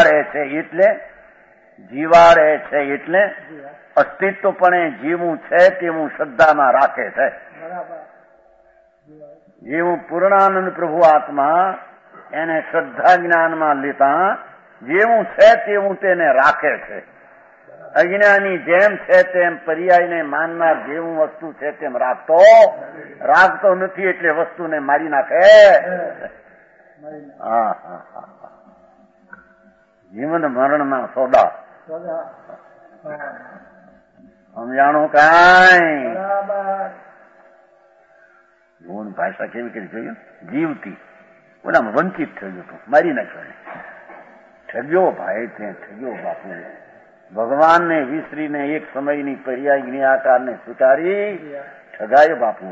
B: रहे છે એટલે અસ્તિત્વપણે જીવું છે તેવું શ્રદ્ધામાં રાખે છે જેવું પૂર્ણાનંદ પ્રભુ આત્મા એને શ્રદ્ધા જ્ઞાનમાં લેતા જેવું છે તેવું તેને રાખે છે અજ્ઞાની જેમ છે તેમ પર્યાયને માનનાર જેવું વસ્તુ છે તેમ રાખતો નથી એટલે વસ્તુને મારી નાખે જીવન મરણના સોદા સમજાણું કાંઈ ગુણ ભાષા કેવી કરી જોયું જીવતી ઓલામાં વંચિત થયું હતું મારી નાખ્યો ઠગ્યો ભાઈ તે ઠગ્યો બાપુ ભગવાનને વિસરીને એક સમયની પર્યાય જ્ઞાતારને સ્વીકારી ઠગાયો બાપુ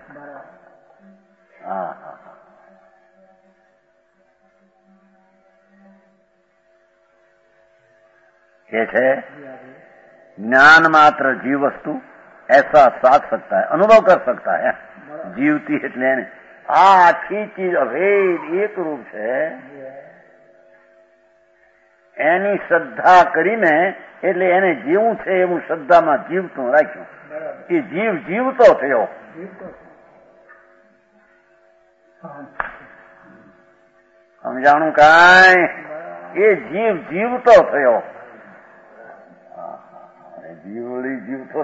B: કે છે ज्ञान मात्र जीव वस्तु ऐसा साध सकता है अनुभव कर सकता है जीवती એટલે આ આખી ચીજ અભેદ એક રૂપ છે એની શ્રદ્ધા કરીને એટલે એને જીવું છે એવું શ્રદ્ધામાં જીવતું રાખ્યું એ જીવતો થયો સમજાણું કાંઈ એ જીવતો થયો જીવડી જીવતો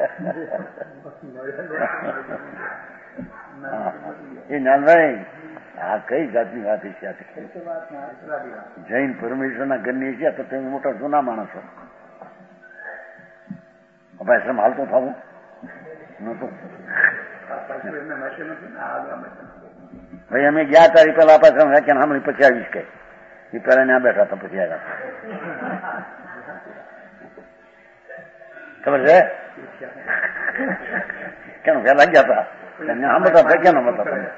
B: એ નાનભાઈ આ કઈ જાતની વાત છે જૈન પરમેશ્વરના ઘરની છે તો તમે મોટા જૂના માણસો અપાશ્રમ હાલતો થવું નતું ભાઈ અમે ગયા તારીખ પેલા અપાશ્રમ વ્યાખ્યાન સાંભળી પછી આવીશ કઈ એ પેલા ત્યાં બેઠા હતા પછી આવ્યા ખબર છે કેમ પેલા ગયા હતા સાંભળતા હતા કેમ હતા તમે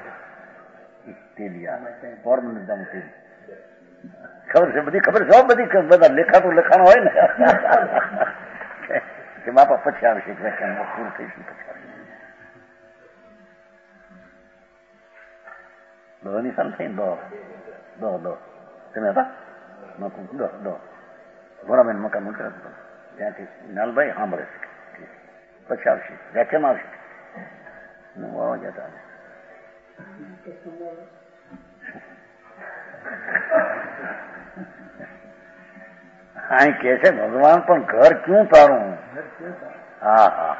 B: ખબર છે બધી ખબર છે બધી બધા લેખાતું લખાણ હોય ને કે બાપા પછી આવશે વ્યાખ્યાન પૂરું થઈશું પછી દોની સાલ થઈ દો તમે હતા દો ભોરાબેન મકાન મૂકે ત્યાંથી નાલભાઈ સાંભળે છે પછી આવશે વ્યાખ્યાન આવશે જતા અહીં કે છે ભગવાન પણ ઘર ક્યું તારું હા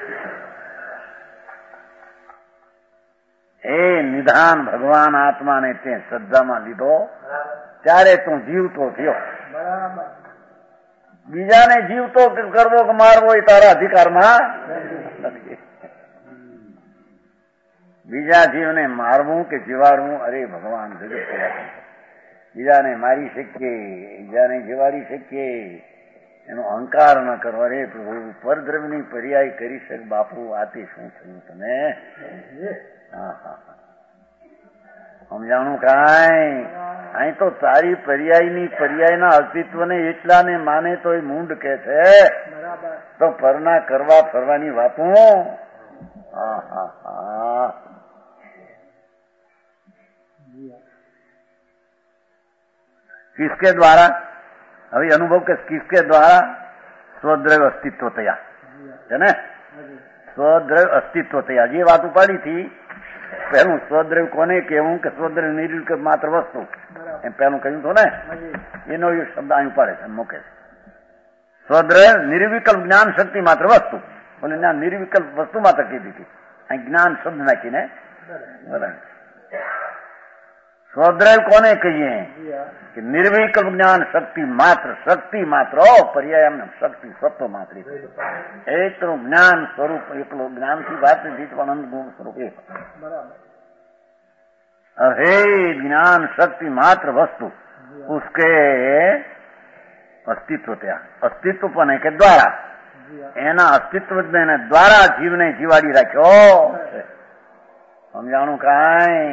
B: એ નિધાન ભગવાન આત્માને તે શ્રદ્ધામાં લીધો ત્યારે તું જીવતો થયો બીજાને જીવતો કરવો કે મારવો એ તારા અધિકારમાં નથી. બીજા જીવને મારવું કે જીવાડવું, અરે ભગવાન જગત બીજાને મારી શકીએ, બીજાને જીવાડી શકીએ એનો અહંકાર ન કરો. અરે પ્રભુ, પરદ્રવ્યની પર્યાય કરી શક બાપુ, આથી શું થયું તમે? હા હા, સમજાણું કાંઈ? અહીં તો તારી પર્યાયના અસ્તિત્વને એટલાને માને તો એ મૂંડ કે છે, તો પરના કરવા ફરવાની વાતો. હા હા હા, किसके द्वारा? अभी अनुभव के किसके द्वारा? स्वद्रव्य अस्तित्व तया है ने, स्वद्रव्य अस्तित्व तया. ये बात उपाड़ी थी પહેલું, સ્વદ્રવ્ય કોને કહેવું કે સ્વદ્રવ્ય નિર્વિકલ્પ માત્ર વસ્તુ, એમ પહેલું કહ્યું હતું ને, એનો એ શબ્દ અહીં ઉપાડે છે, મૂકે છે. સ્વદ્રવ્ય નિર્વિકલ્પ જ્ઞાન શક્તિ માત્ર વસ્તુ, અને ત્યાં નિર્વિકલ્પ વસ્તુ માત્ર કીધી હતી, અહીં જ્ઞાન શબ્દ નાખીને બરાબર. સ્વદ્રવ્ય કોને કહીએ કે નિર્વિકલ્પ જ્ઞાન શક્તિ માત્ર પર્યાય એમને શક્તિ સત્વ માત્ર એકલું જ્ઞાન સ્વરૂપ, એકલું જ્ઞાનથી વાત નથી પણ અનંત ગુણ સ્વરૂપ એક. हे ज्ञान शक्ति मात्र वस्तु, उसके अस्तित्व त्या अस्तित्वपणे के द्वारा, एना अस्तित्व द्वारा जीवने जीवाड़ी राख्यो. समझाणु काई?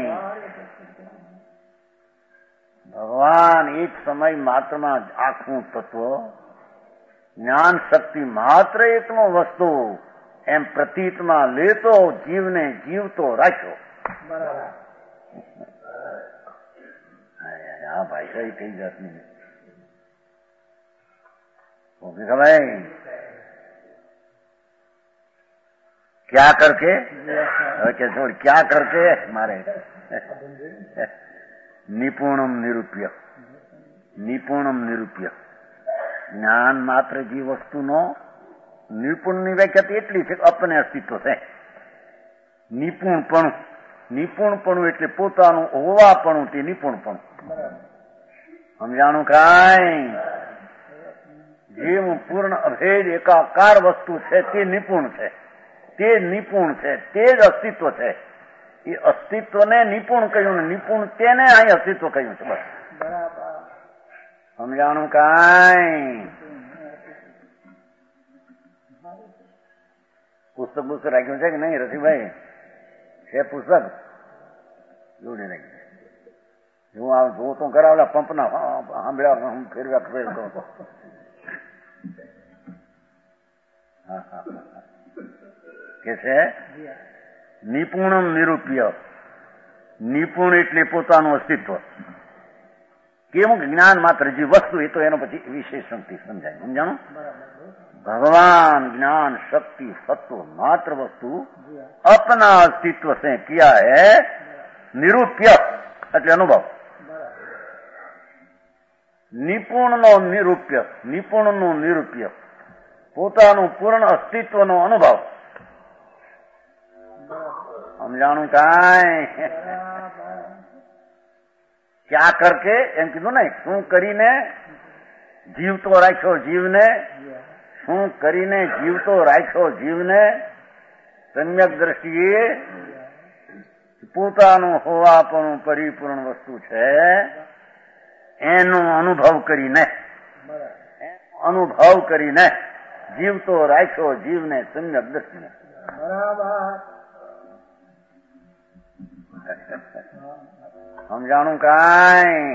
B: भगवान एक समय मात्र में आखू तत्व ज्ञान शक्ति मात्र एकनो वस्तु एम प्रतीत में लेतो जीवने जीवतो राख्यो. हाँ भाई, सही कही जात नहीं भाई. क्या करके छोड़, क्या करके मारे નિપુણમ નિરૂપ્ય જ્ઞાન માત્ર જે વસ્તુનો નિપુણની વ્યાખ્યા એટલી છે કે અપને અસ્તિત્વ છે. નિપુણપણું એટલે પોતાનું હોવાપણું, તે નિપુણપણું. સમજાણું કાંઈ? જે પૂર્ણ અભેદ એકાકાર વસ્તુ છે તે નિપુણ છે, તે જ અસ્તિત્વ છે. એ અસ્તિત્વને નિપુણ કહ્યું ને નિપુણ તેને અહીં અસ્તિત્વ કહ્યું છે. બસ સમજાણું કાંઈ? પુસ્તક રાખ્યું છે કે નહીં રસીભાઈ? છે પુસ્તક જોડે રાખ્યું. હું તો કરાવેલા પંપના સાંભળ્યા, હું ફેરવ્યા કરો કે છે નિપુણમ નિરૂપ્ય. નિપુણ એટલે પોતાનું અસ્તિત્વ. કેવું? જ્ઞાન માત્ર જે વસ્તુ, એ તો એનો પછી વિશેષણથી સમજાય. સમજાણું? भगवान ज्ञान शक्ति सत्व मात्र वस्तु अपना अस्तित्व से किया है निरूप्य એટલે અનુભવ. નિપુણનો નિરૂપ્ય પોતાનું પૂર્ણ અસ્તિત્વનો અનુભવ. સમજાણું કાંઈ? ક્યાં કરકે એમ કીધું ને, શું કરીને જીવતો રાખ્યો જીવને, શું કરીને જીવતો રાખ્યો જીવને સમ્યક દ્રષ્ટિએ પોતાનું હોવાપણું પરિપૂર્ણ વસ્તુ છે એનો અનુભવ કરીને જીવતો રાખ્યો જીવને સમ્યક દ્રષ્ટિને. સમજાણું કાંઈ?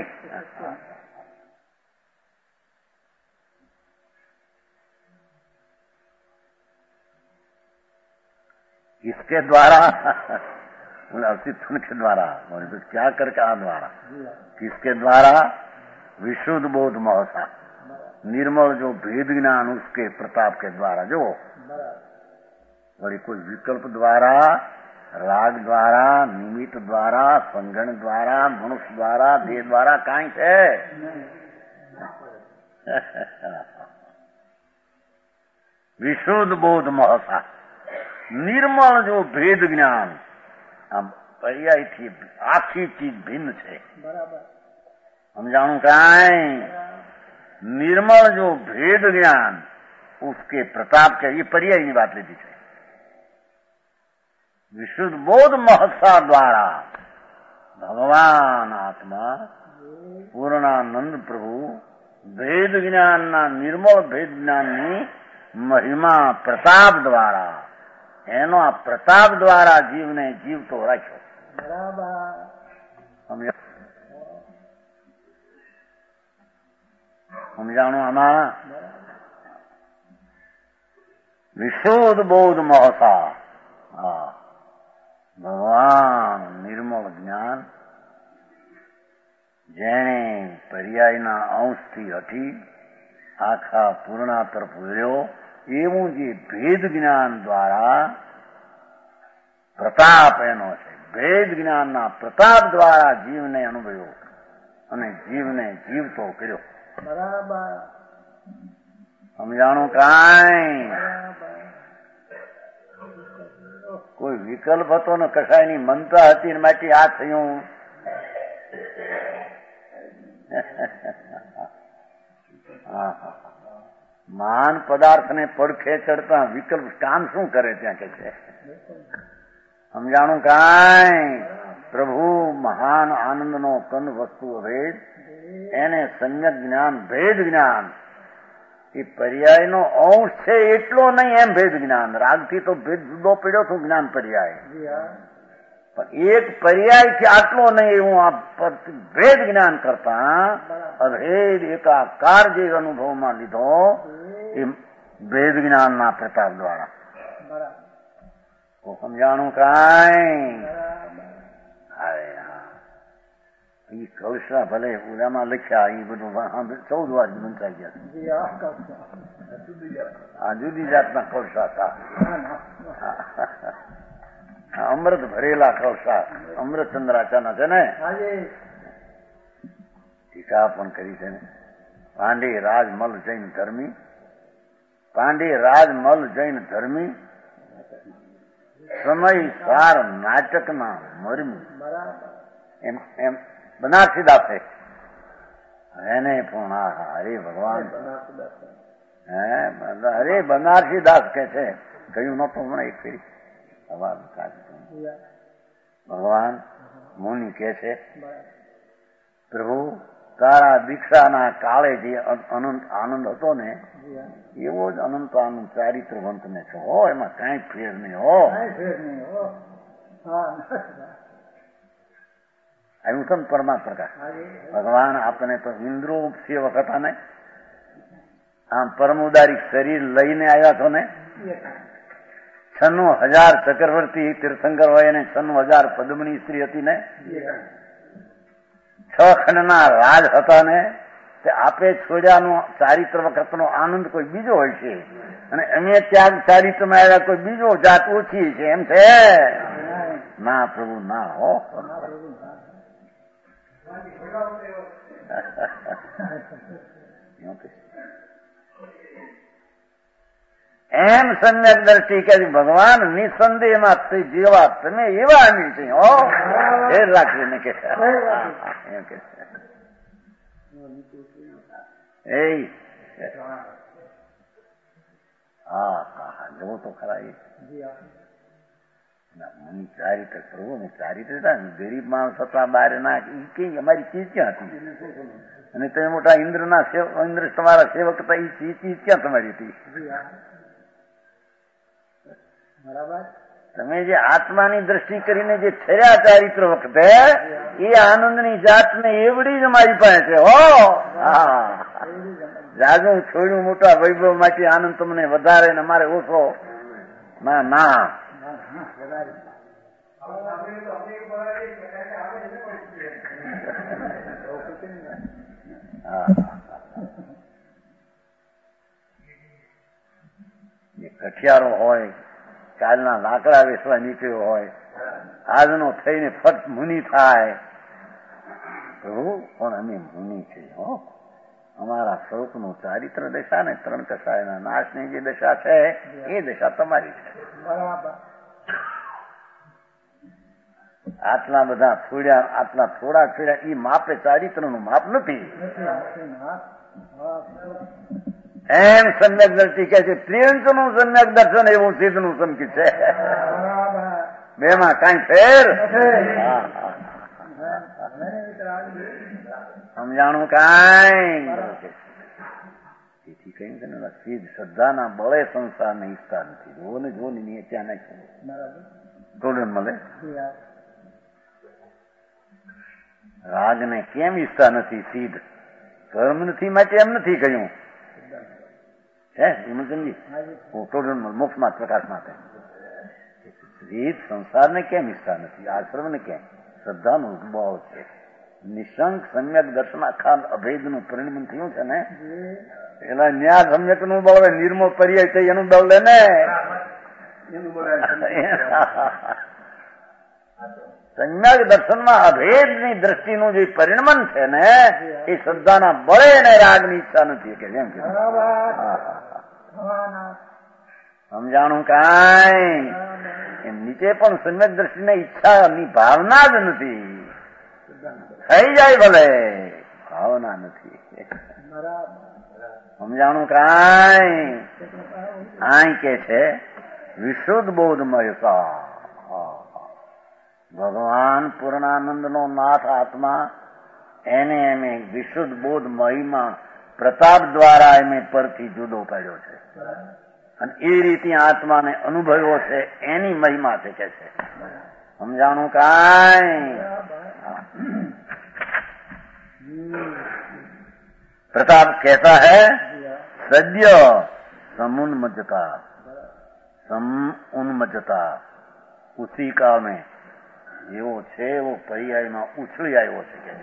B: किसके द्वारा? अस्तित्व के द्वारा. तो क्या करके आ द्वारा? किसके द्वारा? विशुद्ध बोध महसा, निर्मल जो भेद ज्ञान उसके प्रताप के द्वारा. जो बड़ी कोई विकल्प द्वारा, राग द्वारा, निमित्त द्वारा, संगण द्वारा, मनुष्य द्वारा, देह द्वारा काई है? विशुद्ध बोध महसा, निर्मल जो भेद ज्ञान. આમ પર્યાયથી આખી ચીજ ભિન્ન છે. સમજાણું કાંઈ? निर्मल जो भेद ज्ञान उसके प्रताप के, ये पर्याय की बात लेती है। विशुद्ध बोध महसा द्वारा भगवान आत्मा पूर्णानंद प्रभु भेद ज्ञान ना निर्मल भेद ज्ञान ની મહિમા પ્રતાપ દ્વારા એનો આ પ્રતાપ દ્વારા જીવને જીવતો રાખ્યો. બરાબર સમજાણું આમાં? વિશુદ્ધ બોધ મહતા, હા, ભગવાન નિર્મળ જ્ઞાન જેણે પર્યાયના અંશથી હટી આખા પૂર્ણા તરફ વળ્યો એવું જે ભેદ જ્ઞાન દ્વારા પ્રતાપ એનો છે, ભેદ જ્ઞાનના પ્રતાપ દ્વારા જીવને અનુભવ્યો અને જીવને જીવતો કર્યો. બરાબર સમજાણું? કાંઈ કોઈ વિકલ્પ હતો ને કશાયની મનતા હતી ને માટે આ થયું. મહાન પદાર્થને પડખે ચડતા વિકલ્પ કામ શું કરે ત્યાં કે છે? સમજાણું? કાંઈ પ્રભુ મહાન આનંદનો કંદ વસ્તુ ભેદ એને સમ્યક જ્ઞાન ભેદ જ્ઞાન એ પર્યાયનો અંશ છે એટલો નહીં એમ ભેદ જ્ઞાન. રાગથી તો ભેદ જુદો પડ્યો છું જ્ઞાન પર્યાય, પણ એક પર્યાયથી આટલો નહીં એવું આ ભેદ જ્ઞાન કરતા અભેદ એકાકાર જે અનુભવમાં લીધો એ ભેદ જ્ઞાનના પ્રતાપ દ્વારા. સમજાણું? કાંઈ એ કૌશા ભલે પૂરામાં લખ્યા એ બધું 14 વાર બંધાઈ ગયા. આ જુદી જાતના કૌશા હતા, અમૃત ભરેલા કૌશા અમૃતચંદ્રાચાના છે ને, ટીકા પણ કરી છે ને. પાંડે રાજમલ જૈન ધર્મી, પાંડે રાજમલ જૈન ધર્મી સમય સાર નાટકના મરમી. એમ એમ બનારસીદાસે એને પણ અરે ભગવાન અરે બનારસીદાસ કે છે, કહ્યું નતું હમણાં એક ફેરી ભગવાન મુનિ કે છે પ્રભુ તારા દીક્ષાના કાળે જે અનંત આનંદ હતો ને એવો જ અનંત આનંદ ચારિત્રવંત ને છો, એમાં કઈ ફેર નહીં હો. આવ્યું છે ને પરમાત્મા પ્રકાશ. ભગવાન આપણને તો ઇન્દ્રો સેવક હતા ને, આમ પરમ ઉદારી શરીર લઈને આવ્યા છો ને. 96,000 ચક્રવર્તી તીર્થંકર હોય ને 96,000 પદ્મની સ્ત્રી હતી ને, 6 ખંડના રાજ હતા ને, તે આપે છોડ્યાનો ચારિત્ર વખતનો આનંદ કોઈ બીજો હોય છે અને અમે ત્યાગ ચારિત્રમાં આવ્યા કોઈ બીજો જાત ઓછી છે એમ છે? ના પ્રભુ ના હો. એમ સમ્યક દ્રષ્ટિ કે ભગવાન નિસંદેહમાં જેવા તમે એવા અમે છીએ હો. ફેર રાખીને કે એમ કે હા હા જવો તો ખરા. એ ચારિત્ર કરવું ને ચારિત્ર ગરીબ માણસ હતા બહાર ના કઈ અમારી ચીજ ક્યાં હતી? અને તમે મોટા ઇન્દ્રના ઇન્દ્ર તમારા સેવક હતા એ ચીજ ક્યાં તમારી હતી? બરાબર. તમે જે આત્માની દ્રષ્ટિ કરીને જે ઠર્યા ચારિત્ર વખતે એ આનંદની જાતને એવડી જ અમારી પાસે છે હો. હા જાગું છોડ્યું મોટા વૈભવ માટે આનંદ તમને વધારે ને અમારે ઓછો ના ના. કઠિયારો હોય, કાલના લાકડા વેચવા નીકળ્યો હોય, આજનો થઈને ફટ મુનિ થાય. પ્રભુ પણ અમે મુનિ છીએ હો. અમારા સ્વરૂપનું ચારિત્ર દશા ને 3 કસાયના નાશની જે દશા છે એ દશા તમારી છે. બરાબર. આટલા બધા છોડ્યા, આટલા થોડા છોડ્યા એ માપે ચારિત્રનું માપ નથી. એમ સમ્યક દ્રષ્ટિ કે છે. ત્રિઅંશનું સમ્યક દર્શન એવું સિદ્ધનું સમકી છે. બેમાં કઈ ફેર સમજાણું કઈ. તેથી કહ્યું છે ને, સિદ્ધ શ્રદ્ધાના બળે સંસારને ઈચ્છતા નથી. જો ને જો ને ત્યાં નાખ્યું ગોલ્ડન મળે. રાગને કેમ ઈચ્છતા નથી? સિદ્ધ કર્મ નથી માટે એમ નથી કહ્યું હે એમ સમજી. મોક્ષમાં પ્રકાશ માટે સિદ્ધ સંસારને કેમ ઈચ્છતા નથી? આશ્રમને કેમ? શ્રદ્ધાનો બળ છે. નિશંક સમ્યક દર્શન આખા અભેદનું પરિણમન થયું છે ને, એના ન્યા સમ્યક નું બળ હોય. નિર્મો પર્યાય છે એનું બળ લે ને. સમ્યક દર્શનમાં અભેદની દ્રષ્ટિનું જે પરિણમન છે ને, એ શ્રદ્ધાના બળે અને રાગની ઈચ્છા નથી કે જેમ કે સમજાણું કાંઈ. એમ નીચે પણ સમ્યક દ્રષ્ટિને ઈચ્છાની ભાવના જ નથી. થઈ જાય ભલે, ભાવના નથી. સમજાણું કાંઈ. આય કે છે વિશુદ્ધ બોધમય ભગવાન પૂર્ણાનંદનો નાથ આત્મા એને એમે વિશુદ્ધ બોધ મહિમા પ્રતાપ દ્વારા એમે પરથી જુદો પાડ્યો છે. અને એ રીતે આત્માને અનુભવ્યો છે. એની મહિમા છે કે છે. સમજાણું કાંઈ. प्रताप कैसा है? सद्य समुन्मजता उसी काल में જેવો છે એવો પર્યાયમાં ઉછળી આવ્યો છે કે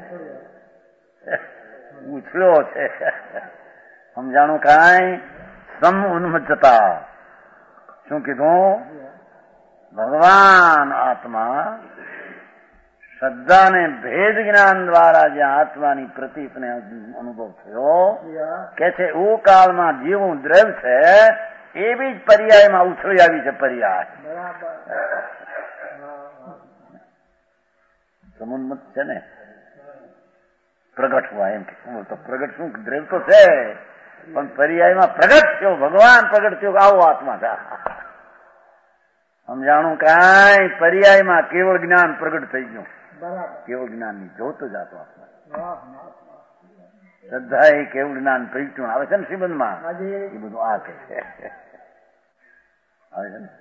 B: ઉછળ્યો છે. સમજાણું કાંઈ. સમ ઉન્મજતા શું કીધું? ભગવાન આત્મા શ્રદ્ધા ને ભેદ જ્ઞાન દ્વારા જે આત્માની પ્રતીકને અનુભવ થયો કે છે એ કાળમાં જેવું દ્રવ્ય છે એવી જ પર્યાયમાં ઉછળી આવી છે. પર્યાય સમુન્મત છે ને, પ્રગટ હોય એમ કે તો પ્રગટ શું દ્રવ્ય તો છે પણ પર્યાયમાં પ્રગટ થયો. ભગવાન પ્રગટ થયો. આવો આત્મા છે. સમજાણું કાંઈ. પર્યાયમાં કેવળ જ્ઞાન પ્રગટ થઈ ગયું. કેવળ જ્ઞાનની જોત જ આતો આત્મા. શ્રદ્ધા એ કેવળ જ્ઞાન પ્રગટ્યું આવે છે ને શ્રીબંધમાં. એ બધું આ કે છે આવે છે ને.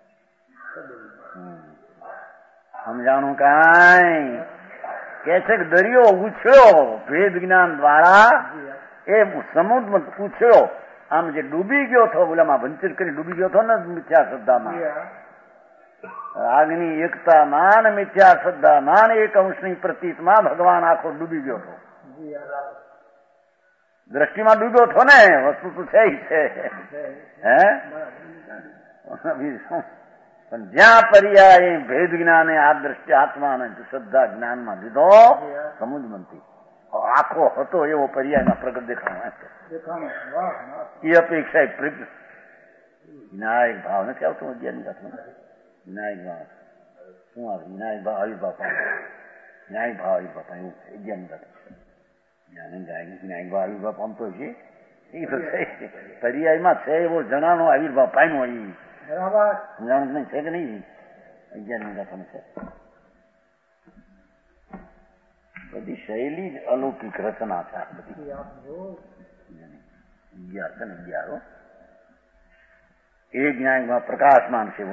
B: સમજાણું કાંઈ. કે છે કે દરિયો ઉછળ્યો ભેદ જ્ઞાન દ્વારા. એ સમુદ્ર ઉછળ્યો. આમ જે ડૂબી ગયો હતો ઓલામાં વંચિત કરી ડૂબી ગયો હતો ને મિથ્યા શ્રદ્ધામાં, રાગની એકતામાં મિથ્યા શ્રદ્ધામાં એક અંશની પ્રતીતમાં ભગવાન આખો ડૂબી ગયો હતો. દ્રષ્ટિમાં ડૂબ્યો હતો ને. વસ્તુ તો છે હે પણ જ્યાં પર્યાય ભેદ જ્ઞાને આ દ્રષ્ટિ આત્માને શ્રદ્ધા જ્ઞાનમાં લીધો સમુદ્રમંતી આખો હતો એવો પર્યાયમાં પ્રગટ દેખાણો. એ અપેક્ષા વિનાયક ભાવ નથી આવતો. અગિયારની કથા વિનાયક ભાવ શું આવે? વિનાયક ભાવ આવિર્ભાવ પામે. વિનાયક ભાવ આવિર્ભાવ પામે એવું છે. અગિયારની કથા વિનાયક ભાવ આવિર્ભાવ પામતો છે. એ તો છે પર્યાયમાં છે એવો જણાનો આવિર્ભાવ પામ્યો. એ સમજાણું નહીં છે કે નહીં? 11મી કથામાં છે. બધી શૈલી જ અલૌકિક રચના છે. આ બધી 11 છે ને 11 એ જ્ઞાનમાં પ્રકાશમાન છે.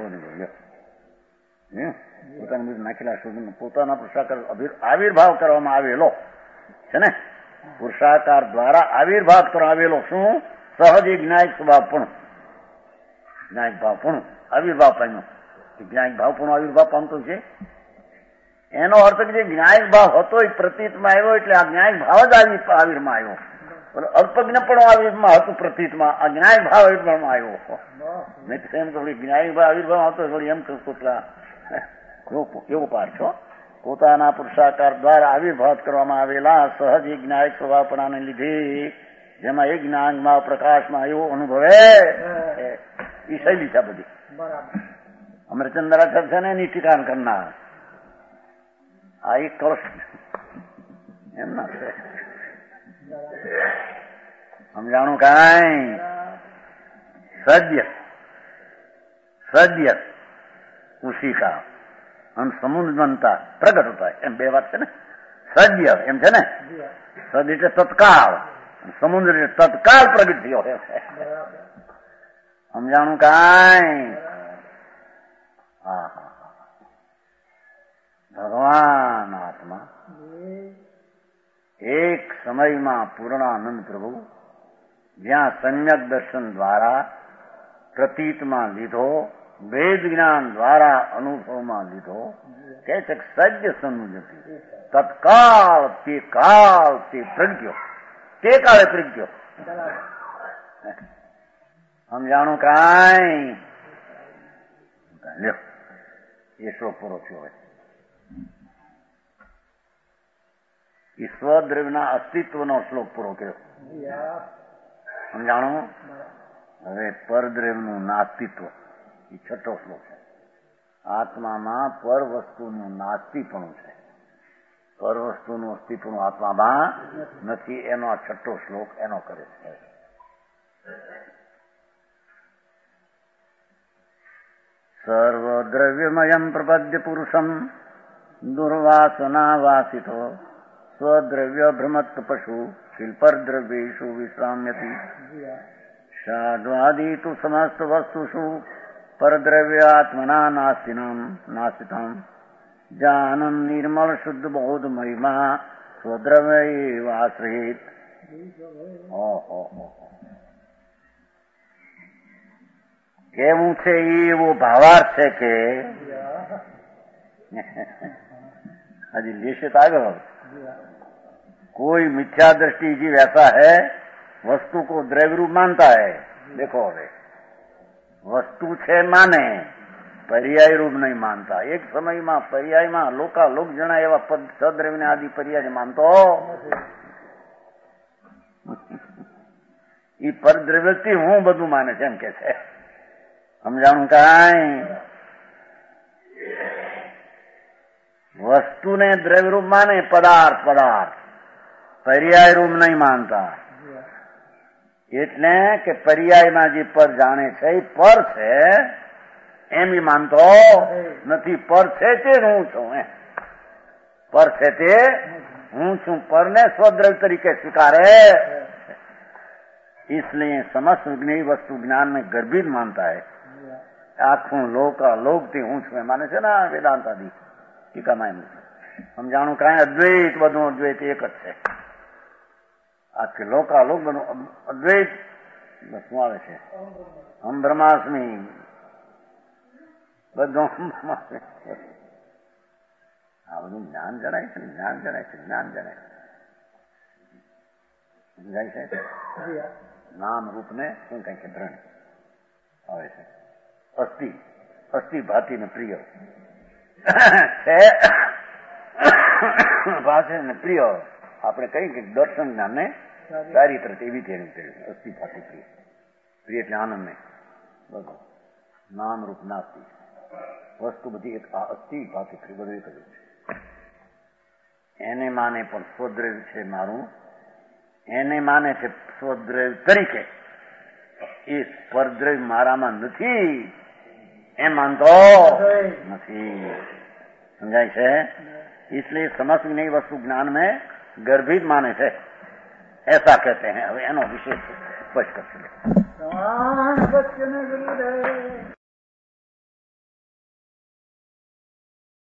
B: પોતાના બધું નાખેલા શોધન પોતાના પુરુષાકાર આવિર્ભાવ કરવામાં આવેલો છે ને. પુરુષાકાર દ્વારા આવિર્ભાવ કરવામાં આવેલો શું? સહજ જ્ઞાયક સ્વભાવ પણ જ્ઞાયક ભાવ પણ આવિર્ભાવ પામ્યો. જ્ઞાયક ભાવ પણ આવિર્ભાવ પામતો છે. એનો અર્થ કે જે જ્ઞાયક ભાવ હતો એ પ્રતીતમાં આવ્યો એટલે આ જ્ઞાયક ભાવ જ આવિર્માં આવ્યો. અલ્પજ્ઞ પણ આવિર્માં હતું પ્રતીતમાં. આ જ્ઞાયક ભાવ આવિર્ભાવમાં આવ્યો. નહીં તો એમ થોડી જ્ઞાયક ભાવ આવિર્ભાવ આવતો થોડી એમ કેટલા એવો પાઠ છો. પોતાના પુરુષાકાર દ્વારા આવિર્ભાવ કરવામાં આવેલા સહજ જ્ઞાયક સ્વભાવપણાને લીધે જેમાં એક જ્ઞાનમાં પ્રકાશમાં એવો અનુભવે એ શૈલી છે બધી. અમરચંદ્રાચાર્ય છે ને એની ટીકાણ કરનાર. આ એક કળશ એમ ના છે. समझाणु काई सद्य सद्य उसी का हम समुद्र बनता प्रगट होता है एम बे बात है ने सद्य एम है ने सद એટલે તત્કાળ સમુદ્ર તત્કાળ પ્રગટ થયો છે સમજાણું કાંઈ હા હા ભગવાન આત્મા એક સમયમાં પૂર્ણાનંદ પ્રભુ જ્યાં સમ્યક દર્શન દ્વારા પ્રતીતમાં લીધો વેદ જ્ઞાન દ્વારા અનુભવમાં લીધો કહે છે કે સજ્જ સમુદ્રથી તત્કાળ તે કાળ તે પ્રજ્ઞો તે કાળે પ્રજ્ઞો સમજાણું કાંઈ લ્યો એ શ્લોક પૂરો થયો હોય એ સ્વદ્રવ્યના અસ્તિત્વનો શ્લોક પૂરો કર્યો સમજાણું હવે પરદ્રવ્યનું નાસ્તિત્વ એ છઠ્ઠો શ્લોક છે આત્મામાં પર વસ્તુનું નાસ્તિપણું છે પર વસ્તુનું અસ્તિત્વનું આત્મામાં નથી એનો આ છઠ્ઠો શ્લોક એનો કરે છે સર્વદ્રવ્યમયમ પ્રપદ્ય પુરુષમ દુર્વાસના વાસિતો સ્વદ્રવ્ય ભ્રમત્ પશુ શિલ્પદ્રવ્યેષુ વિશ્રામ્યતિ ષાડ્વાદી તુ સમસ્ત વસ્તુષુ પરદ્રવ્યાત્મના નાસ્તિતામ જાનન નિર્મળ શુદ્ધ બૌદ્ધ મહિમા સ્વદ્રવ્ય એવ આશ્રયિત કેવું છે એવો ભાવાર્થ છે કે હજી લેશે તો આગળ कोई मिथ्या दृष्टि जीव ऐसा है वस्तु को द्रव्य रूप मानता है देखो હવે વસ્તુ છે માને પર્યાય રૂપ નહીં માનતા એક સમયમાં પર્યાયમાં લોકાલોક જણા એવા પદ સદ્રવ્યને આદિ પર્યાય માનતો એ પરદ્રવ્યથી હું બધું માને છે એમ કે છે સમજાણું કાંઈ વસ્તુને દ્રવ્ય રૂપ માને પદાર્થ પદાર્થ પર્યાય રૂપ નહીં માનતા એટલે કે પર્યાયમાં જે પર જાણે છે એ પર છે એમ એ માનતો નથી પર છે તે હું છું પર છે તે હું છું પરને સ્વદ્રવ્ય તરીકે સ્વીકારે इसलिए समस्त वस्तु ज्ञान में गर्भित मानता है आखूं लोक थी हूँ छू माने છે ને વેદાંત આદિ ટીકામાં એમ સમજાણું કાંઈ અદ્વૈત બધું અદ્વૈત એક જ છે આખી લોકાલોક બધું અદ્વૈત બસ શું આવે છે હમ બ્રહ્માસ્મિ બધું આ બધું જ્ઞાન જણાય છે જ્ઞાન જણાય છે જ્ઞાન જણાય સમજાય છે નામ રૂપને શું કઈ કે ધ્રણ આવે છે અસ્થિ ભાતી ને પ્રિય છે ભાષે ને પ્રિય આપણે કઈ કે દર્શન જ્ઞાન ને ચારિત્ર એવી તેની અસ્થિ ભાતી પ્રિય પ્રિય એટલે આનંદ નહીં બધું નામ રૂપ નાસ્તિ વસ્તુ બધી એક આ અસ્થિ ભાતી પ્રિય બધું એક જ છે એને માને પણ સ્વદ્રવ્ય છે મારું એને માને છે સ્વદ્રવ્ય તરીકે એ પરદ્રવ્ય મારામાં નથી એમ માનતો નથી સમજાય છે इसलिए समस्त नहीं वस्तु ज्ञान में गर्भित माने थे ऐसा कहते हैं अब एनो विशेष स्पष्ट कर